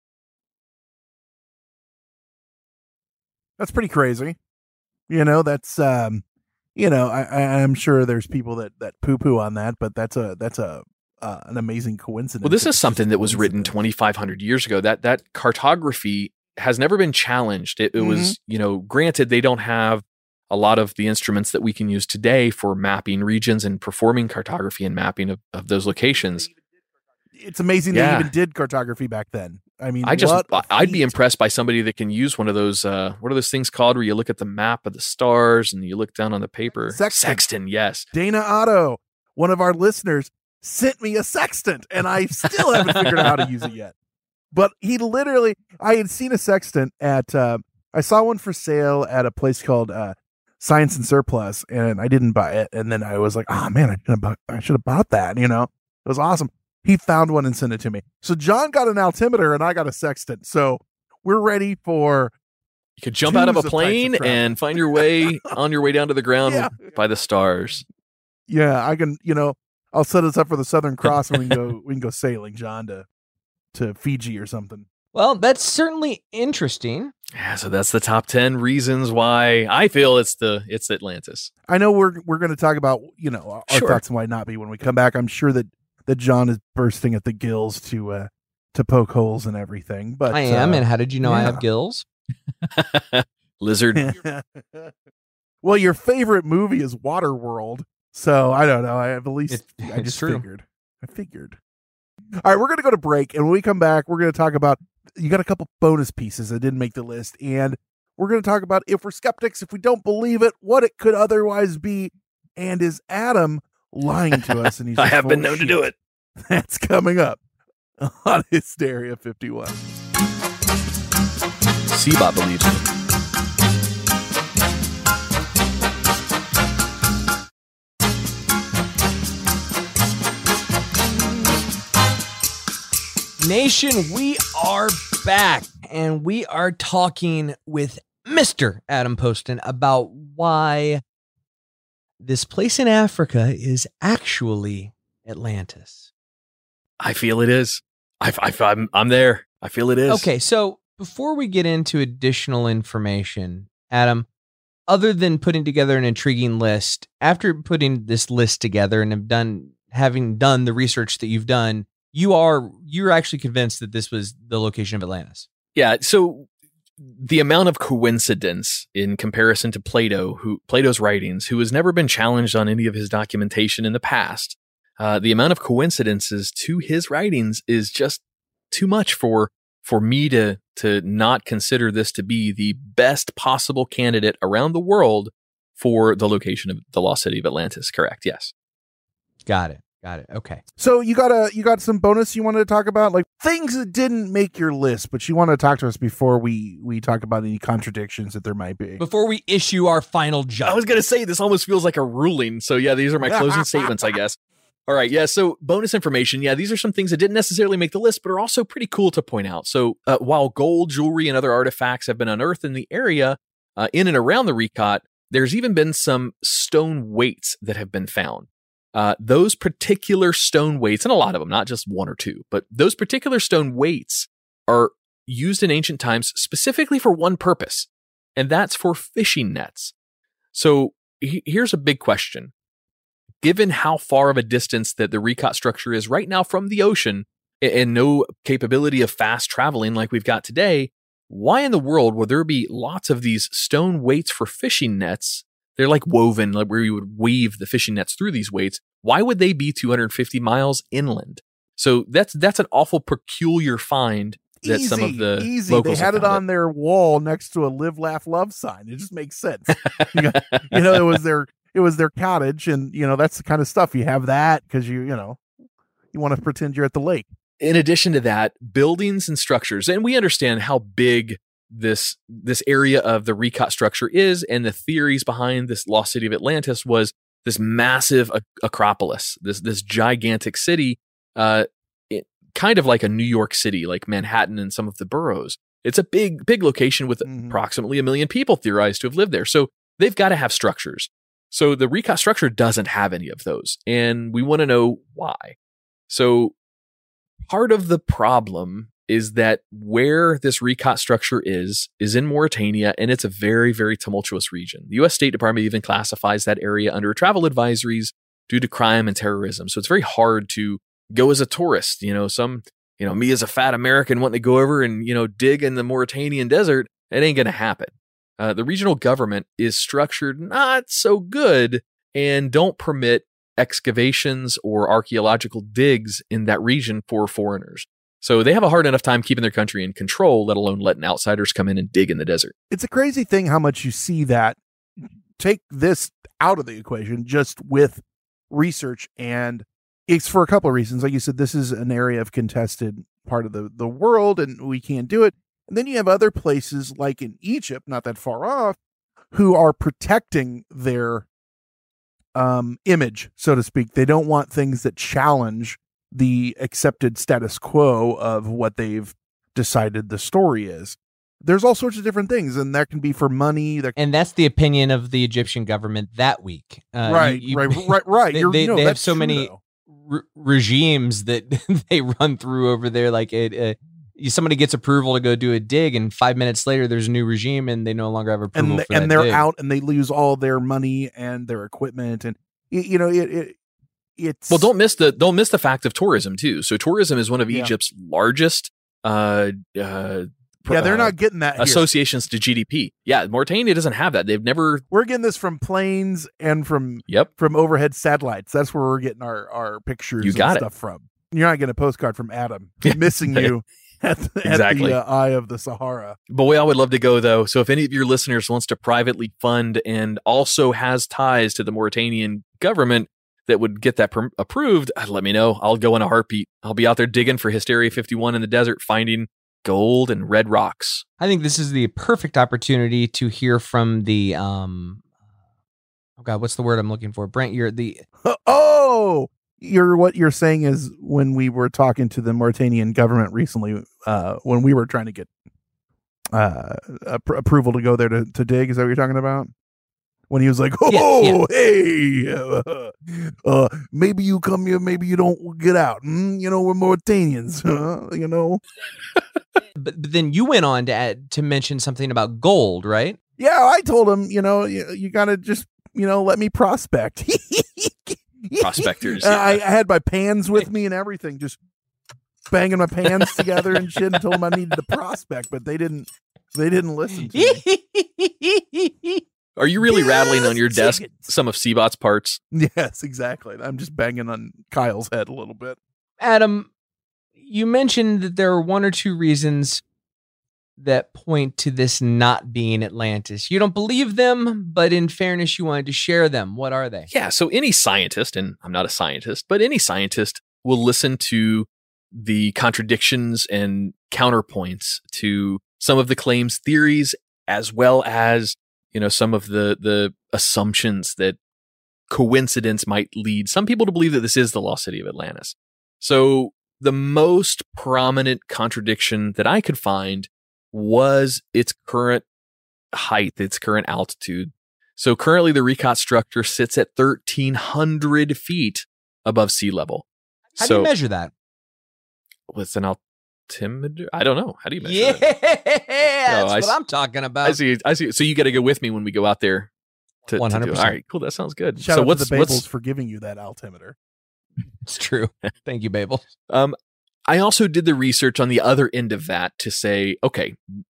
That's pretty crazy. You know, that's um, you know, I, I I'm sure there's people that that poo poo on that, but that's a that's a uh, an amazing coincidence. Well, this It's is something just that was written coincidence. twenty-five hundred years ago. That that cartography has never been challenged. It, it Mhm. was, you know, granted they don't have a lot of the instruments that we can use today for mapping regions and performing cartography and mapping of, of those locations. It's amazing Yeah. they even did cartography back then. I mean, I just, what a I'd be feat. impressed by somebody that can use one of those, uh, what are those things called where you look at the map of the stars and you look down on the paper? Sextant. Sextant, yes. Dana Otto, one of our listeners, sent me a sextant, and I still haven't figured out how to use it yet. But he literally, I had seen a sextant at, uh, I saw one for sale at a place called uh, Science and Surplus, and I didn't buy it. And then I was like, oh man, I should have bought, I should have bought that. You know, it was awesome. He found one and sent it to me. So John got an altimeter, and I got a sextant. So we're ready for. You could jump out of a Twos of types of plane travel. and find your way on your way down to the ground Yeah. by the stars. Yeah, I can. You know, I'll set us up for the Southern Cross, and we can go. We can go sailing, John, to to Fiji or something. Well, that's certainly interesting. Yeah, so that's the top ten reasons why I feel it's the it's Atlantis. I know we're we're going to talk about, you know, our Sure. thoughts and why not be when we come back. I'm sure that that John is bursting at the gills to uh to poke holes and everything. But I am, uh, and how did you know I yeah. have gills? Lizard. well, your favorite movie is Waterworld, so I don't know. I at least It- I it's just true. figured. I figured. All right, we're going to go to break, and when we come back, we're going to talk about. You got a couple bonus pieces that didn't make the list, and we're going to talk about if we're skeptics, if we don't believe it, what it could otherwise be, and is Adam lying to us? And he's I just have full been of known to shit? do it. That's coming up on Hysteria fifty-one. Seabot believes it. Nation, we are back, and we are talking with Mister Adam Poston about why this place in Africa is actually Atlantis. I feel it is. I, I, I'm I'm there. I feel it is. Okay, so before we get into additional information, Adam, other than putting together an intriguing list, after putting this list together and have done having done the research that you've done, you are you're actually convinced that this was the location of Atlantis. Yeah. So the amount of coincidence in comparison to Plato, who Plato's writings, who has never been challenged on any of his documentation in the past, uh, the amount of coincidences to his writings is just too much for for me to to not consider this to be the best possible candidate around the world for the location of the lost city of Atlantis. Correct? Yes. Got it. Got it. Okay. So you got a you got some bonus you wanted to talk about, like things that didn't make your list, but you want to talk to us before we we talk about any contradictions that there might be. Before we issue our final judgment. I was going to say this almost feels like a ruling. So yeah, these are my closing statements, I guess. All right. Yeah. So bonus information. Yeah. These are some things that didn't necessarily make the list, but are also pretty cool to point out. So uh, while gold, jewelry, and other artifacts have been unearthed in the area uh, in and around the Recot, there's even been some stone weights that have been found. Uh, those particular stone weights, and a lot of them, not just one or two, but those particular stone weights are used in ancient times specifically for one purpose, and that's for fishing nets. So he- here's a big question. Given how far of a distance that the Recot structure is right now from the ocean and no capability of fast traveling like we've got today, why in the world would there be lots of these stone weights for fishing nets? They're like woven, like where you would weave the fishing nets through these weights. Why would they be two hundred fifty miles inland? So that's that's an awful peculiar find that easy, some of the easy. locals They had have it found on their wall next to a "Live, Laugh, Love" sign. It just makes sense. you, got, you know, it was their it was their cottage, and you know that's the kind of stuff you have that because you you know you want to pretend you're at the lake. In addition to that, buildings and structures, and we understand how big this this area of the Recot structure is, and the theories behind this lost city of Atlantis was this massive ac- acropolis, this this gigantic city, uh, it, kind of like a New York City, like Manhattan and some of the boroughs. It's a big, big location with mm-hmm. approximately a million people theorized to have lived there. So they've got to have structures. So the Recot structure doesn't have any of those, and we want to know why. So part of the problem is that where this Recot structure is, is in Mauritania, and it's a very, very tumultuous region. The U S State Department even classifies that area under travel advisories due to crime and terrorism. So it's very hard to go as a tourist. You know, some, you know, me as a fat American wanting to go over and, you know, dig in the Mauritanian desert, it ain't going to happen. Uh, the regional government is structured not so good and don't permit excavations or archaeological digs in that region for foreigners. So they have a hard enough time keeping their country in control, let alone letting outsiders come in and dig in the desert. It's a crazy thing how much you see that. Take this out of the equation just with research, and it's for a couple of reasons. Like you said, this is an area of contested part of the, the world, and we can't do it. And then you have other places like in Egypt, not that far off, who are protecting their um, image, so to speak. They don't want things that challenge the accepted status quo of what they've decided the story is. There's all sorts of different things, and that can be for money. That and that's the opinion of the Egyptian government that week. Uh, right, you, you, right, right, right. They, You're, they, you know, they have that's so true, many re- regimes that they run through over there. Like it, uh, somebody gets approval to go do a dig, and five minutes later, there's a new regime, and they no longer have approval and, the, for and that they're dig. out, and they lose all their money and their equipment, and you know it. it It's well, don't miss the don't miss the fact of tourism too. So tourism is one of yeah. Egypt's largest uh, uh, yeah, they're uh, not getting that here. associations to G D P. Yeah, Mauritania doesn't have that. They've never. We're getting this from planes and from yep from overhead satellites. That's where we're getting our, our pictures you got and it. stuff from. You're not getting a postcard from Adam missing you at the, exactly. at the uh, eye of the Sahara. Boy, I would love to go though. So if any of your listeners wants to privately fund and also has ties to the Mauritanian government that would get that pr- approved, let me know. I'll go in a heartbeat. I'll be out there digging for Hysteria fifty-one in the desert, finding gold and red rocks. I think this is the perfect opportunity to hear from the, um, oh God, what's the word I'm looking for? Brent, you're the... Oh, you're what you're saying is when we were talking to the Mauritanian government recently, uh, when we were trying to get uh, ap- approval to go there to, to dig, is that what you're talking about? When he was like, oh, yeah, yeah. hey, uh, uh, maybe you come here, maybe you don't get out. Mm, you know, we're Mauritanians, huh? You know? but, but then you went on to add, to mention something about gold, right? Yeah, I told him, you know, you, you got to just, you know, let me prospect. Prospectors. Yeah. I, I had my pans with me and everything, just banging my pans together and shit and told them I needed to prospect, but they didn't, they didn't listen to me. Are you really yes, rattling on your desk chickens. some of Seabot's parts? Yes, exactly. I'm just banging on Kyle's head a little bit. Adam, you mentioned that there are one or two reasons that point to this not being Atlantis. You don't believe them, but in fairness, you wanted to share them. What are they? Yeah, so any scientist, and I'm not a scientist, but any scientist will listen to the contradictions and counterpoints to some of the claims, theories, as well as, you know, some of the the assumptions that coincidence might lead some people to believe that this is the lost city of Atlantis. So the most prominent contradiction that I could find was its current height, its current altitude. So currently the Recot structure sits at thirteen hundred feet above sea level. How so, do you measure that? What's an altimeter? I don't know. How do you measure Yeah, that? that's I what s- I'm talking about. I see. I see. So you got to go with me when we go out there. To, to do it. one hundred percent. All right, cool. That sounds good. Shout so out what's to the what's Babels for giving you that altimeter. It's true. Thank you, Babel. Um, I also did the research on the other end of that to say, okay,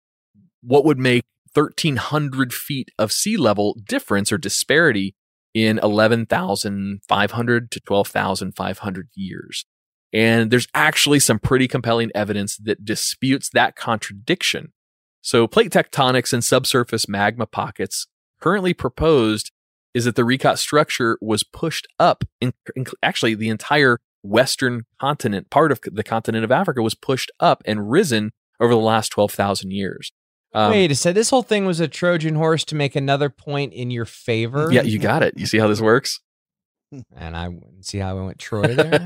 what would make thirteen hundred feet of sea level difference or disparity in eleven thousand five hundred to twelve thousand five hundred years? And there's actually some pretty compelling evidence that disputes that contradiction. So plate tectonics and subsurface magma pockets currently proposed is that the Recot structure was pushed up. In, in, actually, the entire western continent, part of the continent of Africa, was pushed up and risen over the last twelve thousand years. Um, Wait a second. This whole thing was a Trojan horse to make another point in your favor? Yeah, you got it. You see how this works? And I see how I went Troy there.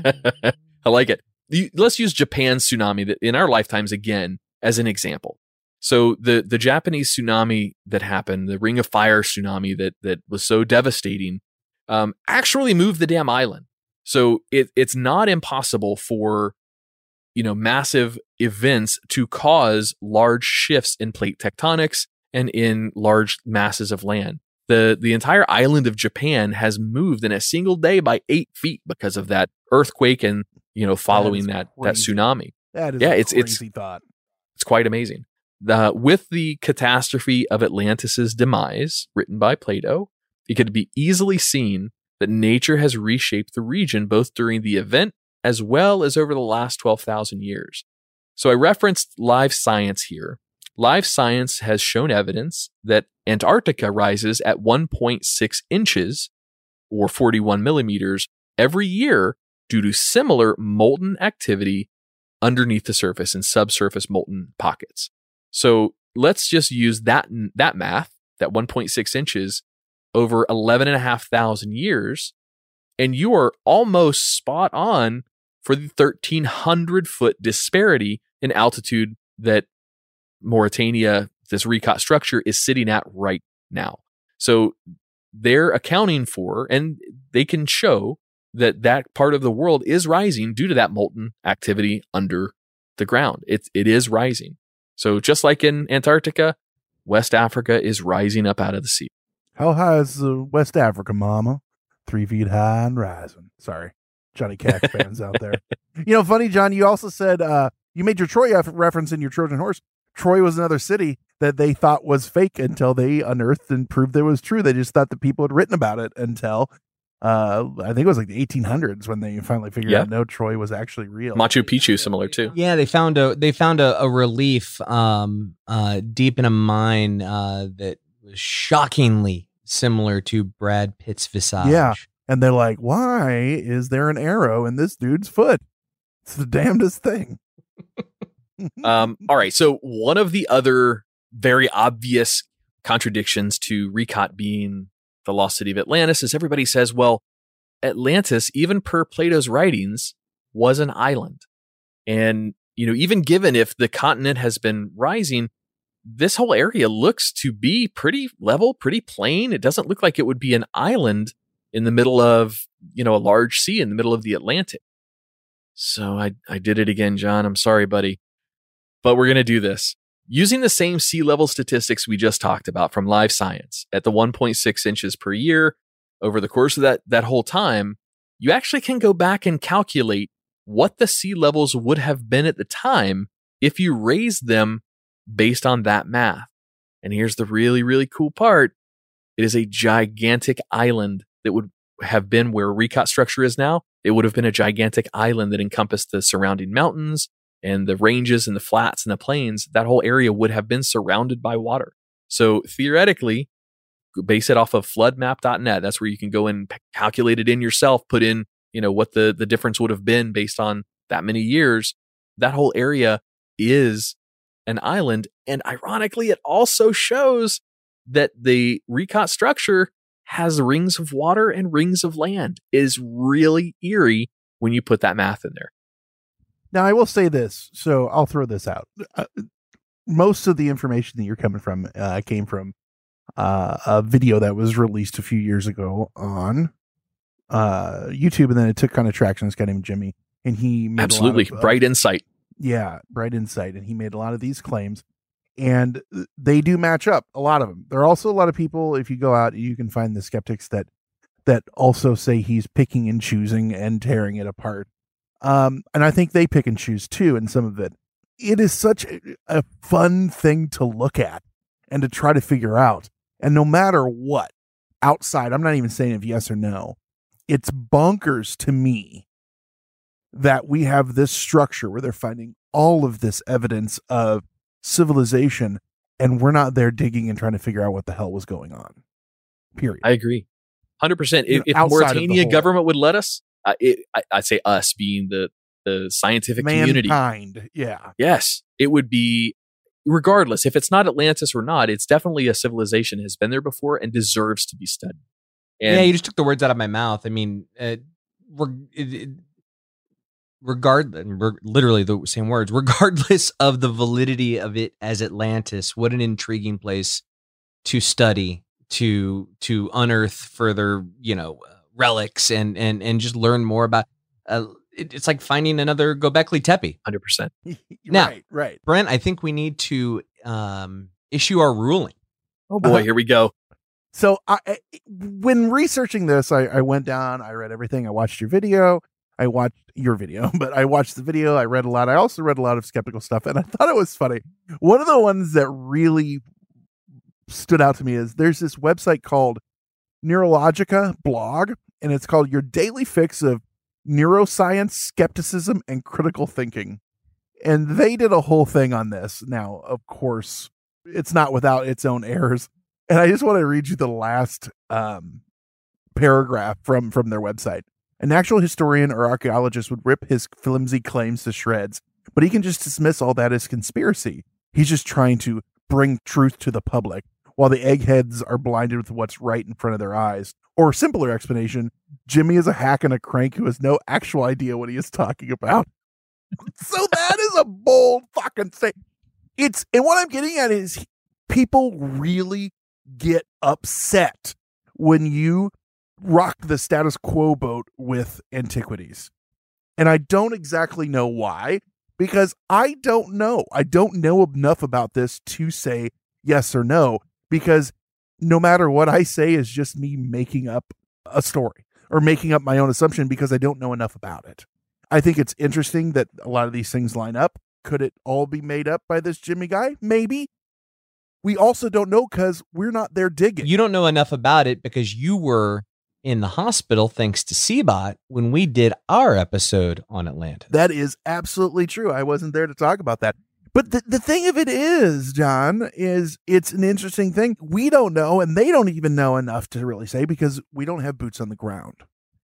I like it. You, let's use Japan's tsunami that in our lifetimes again as an example. So the the Japanese tsunami that happened, the Ring of Fire tsunami that that was so devastating, um, actually moved the damn island. So it it's not impossible for, you know, massive events to cause large shifts in plate tectonics and in large masses of land. The the entire island of Japan has moved in a single day by eight feet because of that earthquake and, you know, following that that, that tsunami. That is yeah, a it's crazy it's thought. It's quite amazing. The, with the catastrophe of Atlantis' demise, written by Plato, it could be easily seen that nature has reshaped the region both during the event as well as over the last twelve thousand years. So I referenced Live Science here. Live Science has shown evidence that Antarctica rises at one point six inches or forty-one millimeters every year due to similar molten activity underneath the surface in subsurface molten pockets. So let's just use that that math, that one point six inches over eleven and a half thousand years, and you are almost spot on for the thirteen hundred foot disparity in altitude that Mauritania, this Recot structure, is sitting at right now. So they're accounting for, and they can show that that part of the world is rising due to that molten activity under the ground. It, it is rising. So just like in Antarctica, West Africa is rising up out of the sea. How high is uh, West Africa, Mama? Three feet high and rising. Sorry, Johnny Cash fans out there. You know, funny, John, you also said uh, you made your Troy reference in your Trojan horse. Troy was another city that they thought was fake until they unearthed and proved that it was true. They just thought that people had written about it until uh, I think it was like the eighteen hundreds when they finally figured yeah. out no, Troy was actually real. Machu Picchu, similar too. Yeah, they found a they found a, a relief um, uh, deep in a mine uh, that was shockingly similar to Brad Pitt's visage. Yeah, and they're like, "Why is there an arrow in this dude's foot? It's the damnedest thing." um, all right, so one of the other very obvious contradictions to Recot being the lost city of Atlantis is everybody says, well, Atlantis, even per Plato's writings, was an island. And, you know, even given if the continent has been rising, this whole area looks to be pretty level, pretty plain. It doesn't look like it would be an island in the middle of, you know, a large sea in the middle of the Atlantic. So I, I did it again, John. I'm sorry, buddy. But we're going to do this. Using the same sea level statistics we just talked about from Live Science at the one point six inches per year over the course of that, that whole time, you actually can go back and calculate what the sea levels would have been at the time if you raised them based on that math. And here's the really, really cool part. It is a gigantic island that would have been where Recot structure is now. It would have been a gigantic island that encompassed the surrounding mountains and the ranges and the flats and the plains, that whole area would have been surrounded by water. So theoretically, base it off of flood map dot net. That's where you can go and calculate it in yourself, put in, you know, what the, the difference would have been based on that many years. That whole area is an island. And ironically, it also shows that the Recot structure has rings of water and rings of land. It is really eerie when you put that math in there. Now, I will say this, so I'll throw this out. Uh, most of the information that you're coming from uh, came from uh, a video that was released a few years ago on uh, YouTube, and then it took kind of traction. This guy named Jimmy, and he made absolutely a lot of, uh, bright insight. Yeah, bright insight, and he made a lot of these claims, and they do match up. A lot of them. There are also a lot of people. If you go out, you can find the skeptics that that also say he's picking and choosing and tearing it apart. Um, and I think they pick and choose too in some of it. It is such a, a fun thing to look at and to try to figure out. And no matter what, outside, I'm not even saying if yes or no, it's bonkers to me that we have this structure where they're finding all of this evidence of civilization and we're not there digging and trying to figure out what the hell was going on. Period. I agree. one hundred percent. If, if Mauritania government would let us, Uh, it, I, I'd say us being the, the scientific community. Mankind, yeah. Yes, it would be, regardless, if it's not Atlantis or not, it's definitely a civilization has been there before and deserves to be studied. And yeah, you just took the words out of my mouth. I mean, uh, reg- it, it, regardless, reg- literally the same words, regardless of the validity of it as Atlantis, what an intriguing place to study, to to unearth further, you know, relics and and and just learn more about uh, it, it's like finding another Göbekli Tepe. one hundred percent. Now, right, right. Brent, I think we need to um, issue our ruling. Oh boy, Uh-huh. here we go. So I, I- when researching this, I, I went down, I read everything. I watched your video. I watched your video, but I watched the video. I read a lot. I also read a lot of skeptical stuff, and I thought it was funny. One of the ones that really stood out to me is there's this website called Neurologica blog, and it's called Your Daily Fix of Neuroscience, Skepticism, and Critical Thinking. And they did a whole thing on this. Now, of course, it's not without its own errors. And I just want to read you the last um, paragraph from, from their website. A natural historian or archaeologist would rip his flimsy claims to shreds, but he can just dismiss all that as conspiracy. He's just trying to bring truth to the public, while the eggheads are blinded with what's right in front of their eyes. Or simpler explanation, Jimmy is a hack and a crank who has no actual idea what he is talking about. So that is a bold fucking thing. It's, and what I'm getting at is people really get upset when you rock the status quo boat with antiquities. And I don't exactly know why, because I don't know. I don't know enough about this to say yes or no, because no matter what I say is just me making up a story or making up my own assumption because I don't know enough about it. I think it's interesting that a lot of these things line up. Could it all be made up by this Jimmy guy? Maybe. We also don't know because we're not there digging. You don't know enough about it because you were in the hospital thanks to C-Bot when we did our episode on Atlantis. That is absolutely true. I wasn't there to talk about that. But the, the thing of it is, John, is it's an interesting thing. We don't know, and they don't even know enough to really say because we don't have boots on the ground.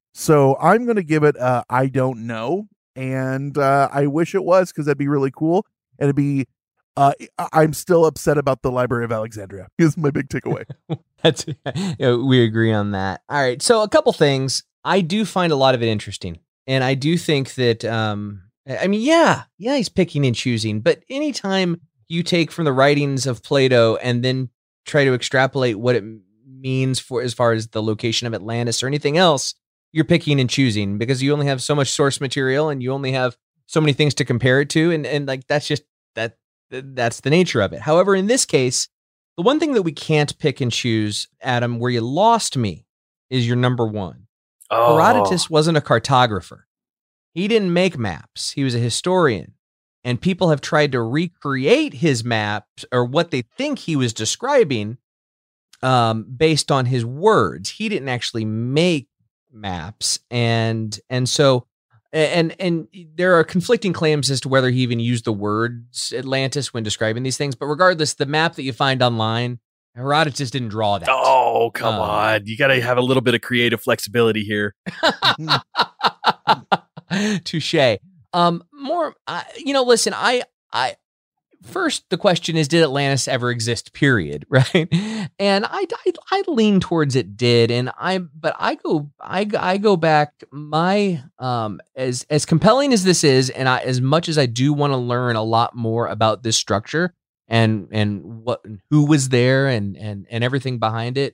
So I'm going to give it a I don't know, and uh, I wish it was because that'd be really cool. And it'd be, uh, I'm still upset about the Library of Alexandria. Is my big takeaway. That's yeah, we agree on that. All right, so a couple things. I do find a lot of it interesting, and I do think that. Um, I mean, yeah, yeah, he's picking and choosing, but anytime you take from the writings of Plato and then try to extrapolate what it means for as far as the location of Atlantis or anything else, you're picking and choosing because you only have so much source material and you only have so many things to compare it to. And, and like, that's just, that that's the nature of it. However, in this case, the one thing that we can't pick and choose, Adam, where you lost me is your number one. Oh. Herodotus wasn't a cartographer. He didn't make maps. He was a historian. And people have tried to recreate his maps or what they think he was describing um, based on his words. He didn't actually make maps. And and so And and there are conflicting claims as to whether he even used the words Atlantis when describing these things. But regardless, the map that you find online, Herodotus didn't draw that. Oh, come Um, on. You got to have a little bit of creative flexibility here. Touche. Um, more, uh, you know, listen, I, I, first the question is, did Atlantis ever exist? Period. Right. And I, I, I lean towards it did. And I, but I go, I, I go back my, um, as, as compelling as this is, and I, as much as I do want to learn a lot more about this structure and, and what, who was there and, and, and everything behind it,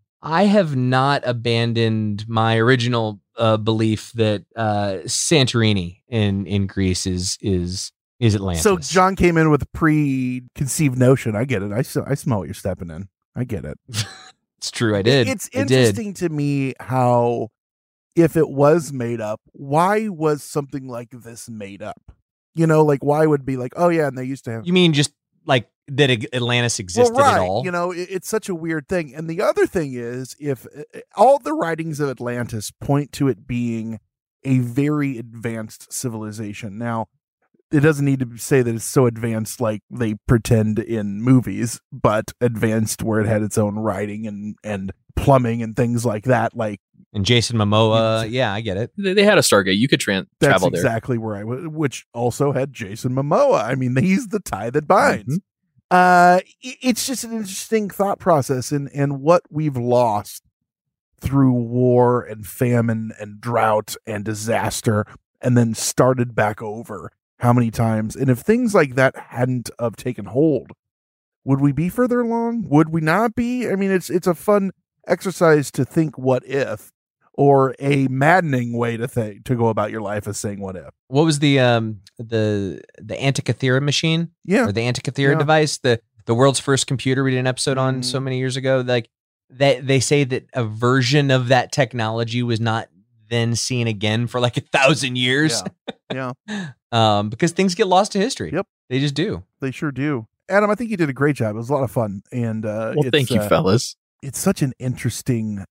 I have not abandoned my original uh, belief that uh, Santorini in, in Greece is is is Atlantis. So John came in with a preconceived notion. I get it. I, s- I smell what you're stepping in. I get it. It's true. I did. It's I did. interesting to me how, if it was made up, why was something like this made up? You know, like why would it be like, oh yeah, and they used to have. You mean just like that Atlantis existed well, right. at all? You know, it, it's such a weird thing. And the other thing is, if uh, all the writings of Atlantis point to it being a very advanced civilization. Now, it doesn't need to say that it's so advanced like they pretend in movies, but advanced where it had its own writing and, and plumbing and things like that. Like and Jason Momoa, yeah, I get it. They, they had a Stargate. You could tra- that's travel there. exactly where I was, which also had Jason Momoa. I mean, he's the tie that binds. Mm-hmm. Uh, it- it's just an interesting thought process, and and what we've lost through war and famine and drought and disaster, and then started back over how many times. And if things like that hadn't have taken hold, would we be further along? Would we not be? I mean, it's it's a fun exercise to think what if, or a maddening way to think to go about your life is saying what if. What was the um the the Antikythera machine? Yeah. Or the Antikythera Yeah. device, the the world's first computer we did an episode on Mhm. so many years ago. Like they they say that a version of that technology was not then seen again for like a thousand years. Yeah. Yeah. um, because things get lost to history. Yep. They just do. They sure do. Adam, I think you did a great job. It was a lot of fun. And uh Well, it's, thank you, uh, fellas. it's such an interesting,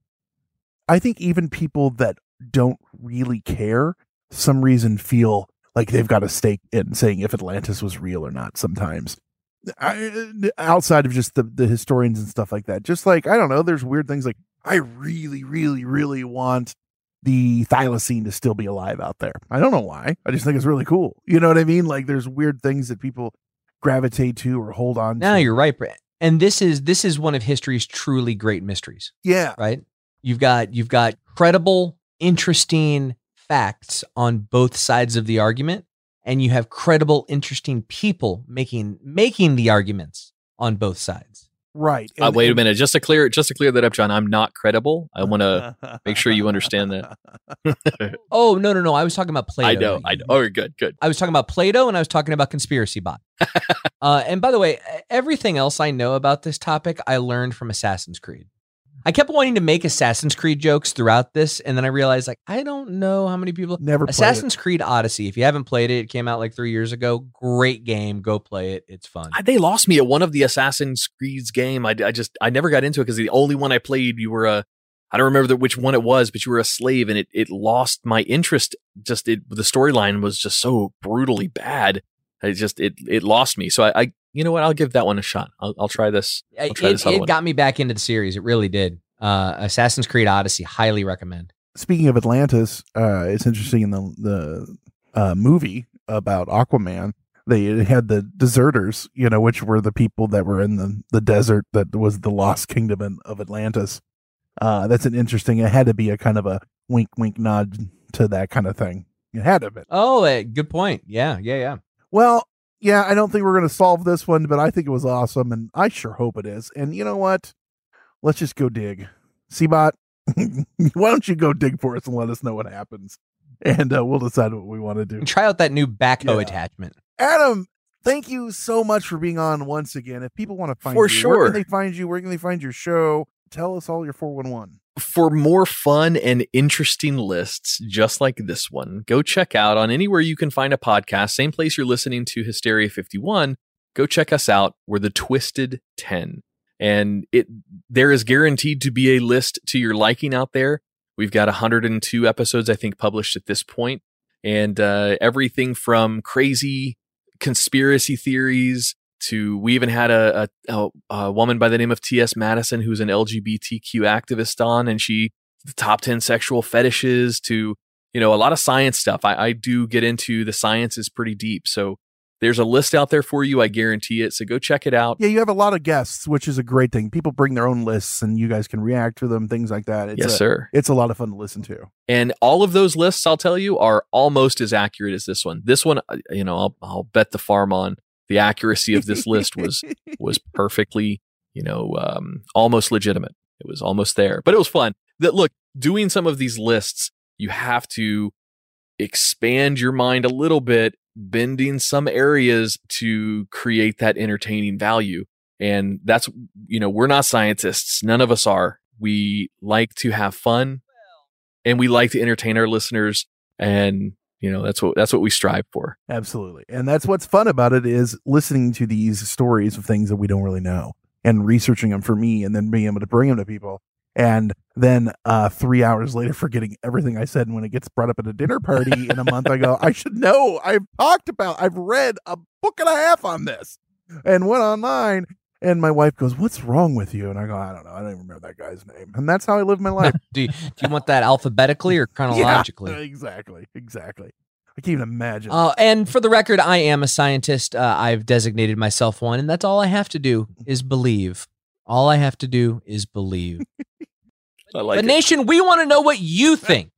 I think even people that don't really care some reason feel like they've got a stake in saying if Atlantis was real or not sometimes. I, outside of just the, the historians and stuff like that, just like, I don't know, there's weird things like, I really, really, really want the thylacine to still be alive out there. I don't know why. I just think it's really cool. You know what I mean? Like there's weird things that people gravitate to or hold on No, to. you're right, Brett. And this is this is one of history's truly great mysteries. Yeah. Right? You've got you've got credible, interesting facts on both sides of the argument, and you have credible, interesting people making making the arguments on both sides. Right. Uh, And- wait a and- minute. Just to clear, just to clear that up, John. I'm not credible. I want to make sure you understand that. Oh, no, no, no. I was talking about Plato. I know. I know. Oh, good, good. I was talking about Plato and I was talking about Conspiracy Bot. uh, and by the way, everything else I know about this topic, I learned from Assassin's Creed. I kept wanting to make Assassin's Creed jokes throughout this, and then I realized, like, I don't know how many people. Never played Assassin's Creed Odyssey. If you haven't played it, it came out like three years ago. Great game. Go play it. It's fun. I, they lost me at one of the Assassin's Creed's game. I, I just I never got into it because the only one I played, you were a I don't remember the, which one it was, but you were a slave, and it it lost my interest. Just it the storyline was just so brutally bad. I just it it lost me. So I, I you know what? I'll give that one a shot. I'll, I'll try this. I'll try it this other it one. got me back into the series. It really did. Uh, Assassin's Creed Odyssey. Highly recommend. Speaking of Atlantis, uh, it's interesting in the the uh, movie about Aquaman, they had the deserters, you know, which were the people that were in the, the desert that was the lost kingdom in, of Atlantis. Uh, that's an interesting. It had to be a kind of a wink, wink, nod to that kind of thing. It had to have been. Oh, uh, good point. Yeah, yeah, yeah. Well, yeah, I don't think we're going to solve this one, but I think it was awesome, and I sure hope it is. And you know what? Let's just go dig. Seabot, why don't you go dig for us and let us know what happens? And uh, we'll decide what we want to do. And try out that new backhoe Yeah. attachment. Adam, thank you so much for being on once again. If people want to find For you, where sure. can they find you? Where can they find your show? Tell us all your four one one. For more fun and interesting lists just like this one, go check out on anywhere you can find a podcast, same place you're listening to Hysteria fifty-one, go check us out. We're the Twisted ten. And it there is guaranteed to be a list to your liking out there. We've got one hundred two episodes, I think, published at this point. And uh, everything from crazy conspiracy theories to we even had a, a, a woman by the name of T S Madison, who's an L G B T Q activist on, and she the top ten sexual fetishes to, you know, a lot of science stuff. I, I do get into the science is pretty deep. So there's a list out there for you. I guarantee it. So go check it out. Yeah, you have a lot of guests, which is a great thing. People bring their own lists and you guys can react to them, things like that. It's yes, a, sir. It's a lot of fun to listen to. And all of those lists, I'll tell you, are almost as accurate as this one. This one, you know, I'll, I'll bet the farm on the accuracy of this list was was perfectly, you know, um, almost legitimate. It was almost there, but it was fun. That look, doing some of these lists, you have to expand your mind a little bit, bending some areas to create that entertaining value. And that's, you know, we're not scientists. None of us are. We like to have fun and we like to entertain our listeners. And, you know, that's what, that's what we strive for. Absolutely. And that's what's fun about it is listening to these stories of things that we don't really know and researching them for me and then being able to bring them to people. And then uh, three hours later, forgetting everything I said. And when it gets brought up at a dinner party in a month, I go, I should know. I've talked about, I've read a book and a half on this and went online. And my wife goes, what's wrong with you? And I go, I don't know. I don't even remember that guy's name. And that's how I live my life. do, you, do you want that alphabetically or chronologically? Yeah, exactly. Exactly. I can't even imagine. Uh, and for the record, I am a scientist. Uh, I've designated myself one. And that's all I have to do is believe. All I have to do is believe. I like but it. Nation, we want to know what you think.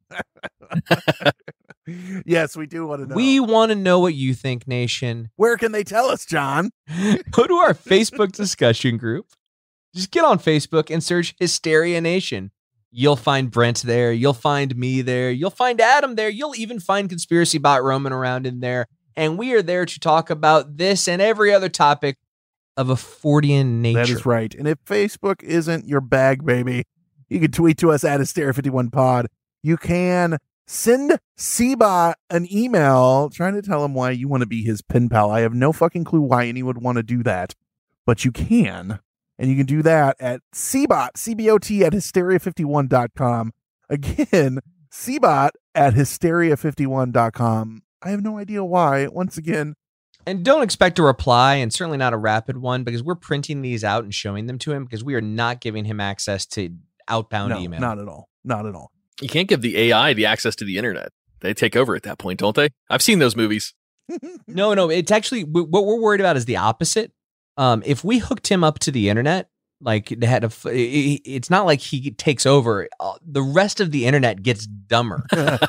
Yes, we do want to know. We want to know what you think, Nation. Where can they tell us, John? Go to our Facebook discussion group. Just get on Facebook and search Hysteria Nation. You'll find Brent there. You'll find me there. You'll find Adam there. You'll even find Conspiracy Bot roaming around in there. And we are there to talk about this and every other topic of a Fortean nature. That is right. And if Facebook isn't your bag, baby, you can tweet to us at Hysteria fifty-one pod. You can send C-Bot an email trying to tell him why you want to be his pen pal. I have no fucking clue why anyone would want to do that, but you can. And you can do that at C-Bot, C B O T at hysteria fifty-one dot com. Again, C-Bot at hysteria fifty-one dot com. I have no idea why. Once again, and don't expect a reply, and certainly not a rapid one, because we're printing these out and showing them to him because we are not giving him access to outbound no, email. Not at all. Not at all. You can't give the A I the access to the internet. They take over at that point, don't they? I've seen those movies. No, no. It's actually, what we're worried about is the opposite. Um, if we hooked him up to the internet, like they had a, it's not like he takes over. The rest of the internet gets dumber.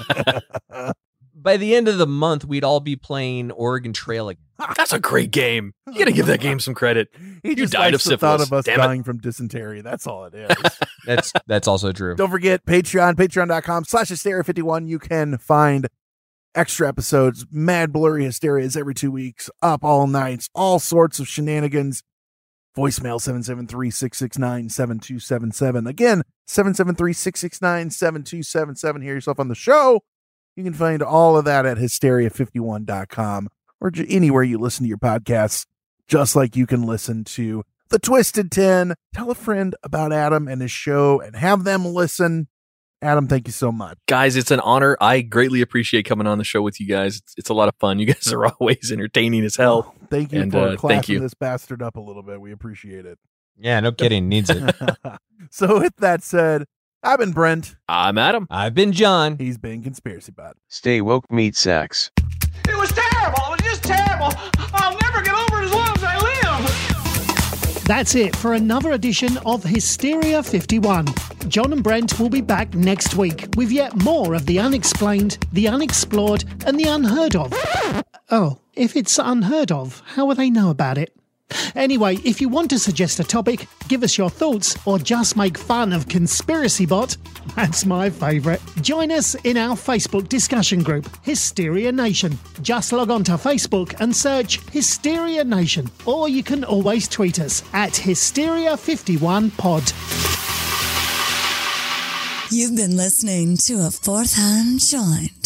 By the end of the month, we'd all be playing Oregon Trail again. That's a great game. You got to give that game some credit. He you just died likes of the thought syphilis. of us Damn dying it. from dysentery. That's all it is. That's that's also true. Don't forget Patreon, patreon.com slash hysteria 51. You can find extra episodes, mad blurry hysterias every two weeks, up all nights, all sorts of shenanigans. Voicemail seven seven three, six six nine, seven two seven seven. Again, seven seven three, six six nine, seven two seven seven. Hear yourself on the show. You can find all of that at hysteria fifty-one dot com or j- anywhere you listen to your podcasts, just like you can listen to The Twisted ten. Tell a friend about Adam and his show and have them listen. Adam, thank you so much. Guys, it's an honor. I greatly appreciate coming on the show with you guys. It's, it's a lot of fun. You guys are always entertaining as hell. Oh, thank you and, for uh, classing thank you. this bastard up a little bit. We appreciate it. Yeah, no kidding. Needs it. So with that said, I've been Brent. I'm Adam. I've been John. He's been Conspiracy Bot. Stay woke, meat sacks. It was terrible. It was just terrible. I'll never get over it as long as I live. That's it for another edition of Hysteria fifty-one. John and Brent will be back next week with yet more of the unexplained, the unexplored, and the unheard of. Oh, if it's unheard of, how will they know about it? Anyway, if you want to suggest a topic, give us your thoughts, or just make fun of Conspiracy Bot, that's my favourite. Join us in our Facebook discussion group, Hysteria Nation. Just log on to Facebook and search Hysteria Nation, or you can always tweet us at hysteria fifty-one pod. You've been listening to a Fourth Hand Joint.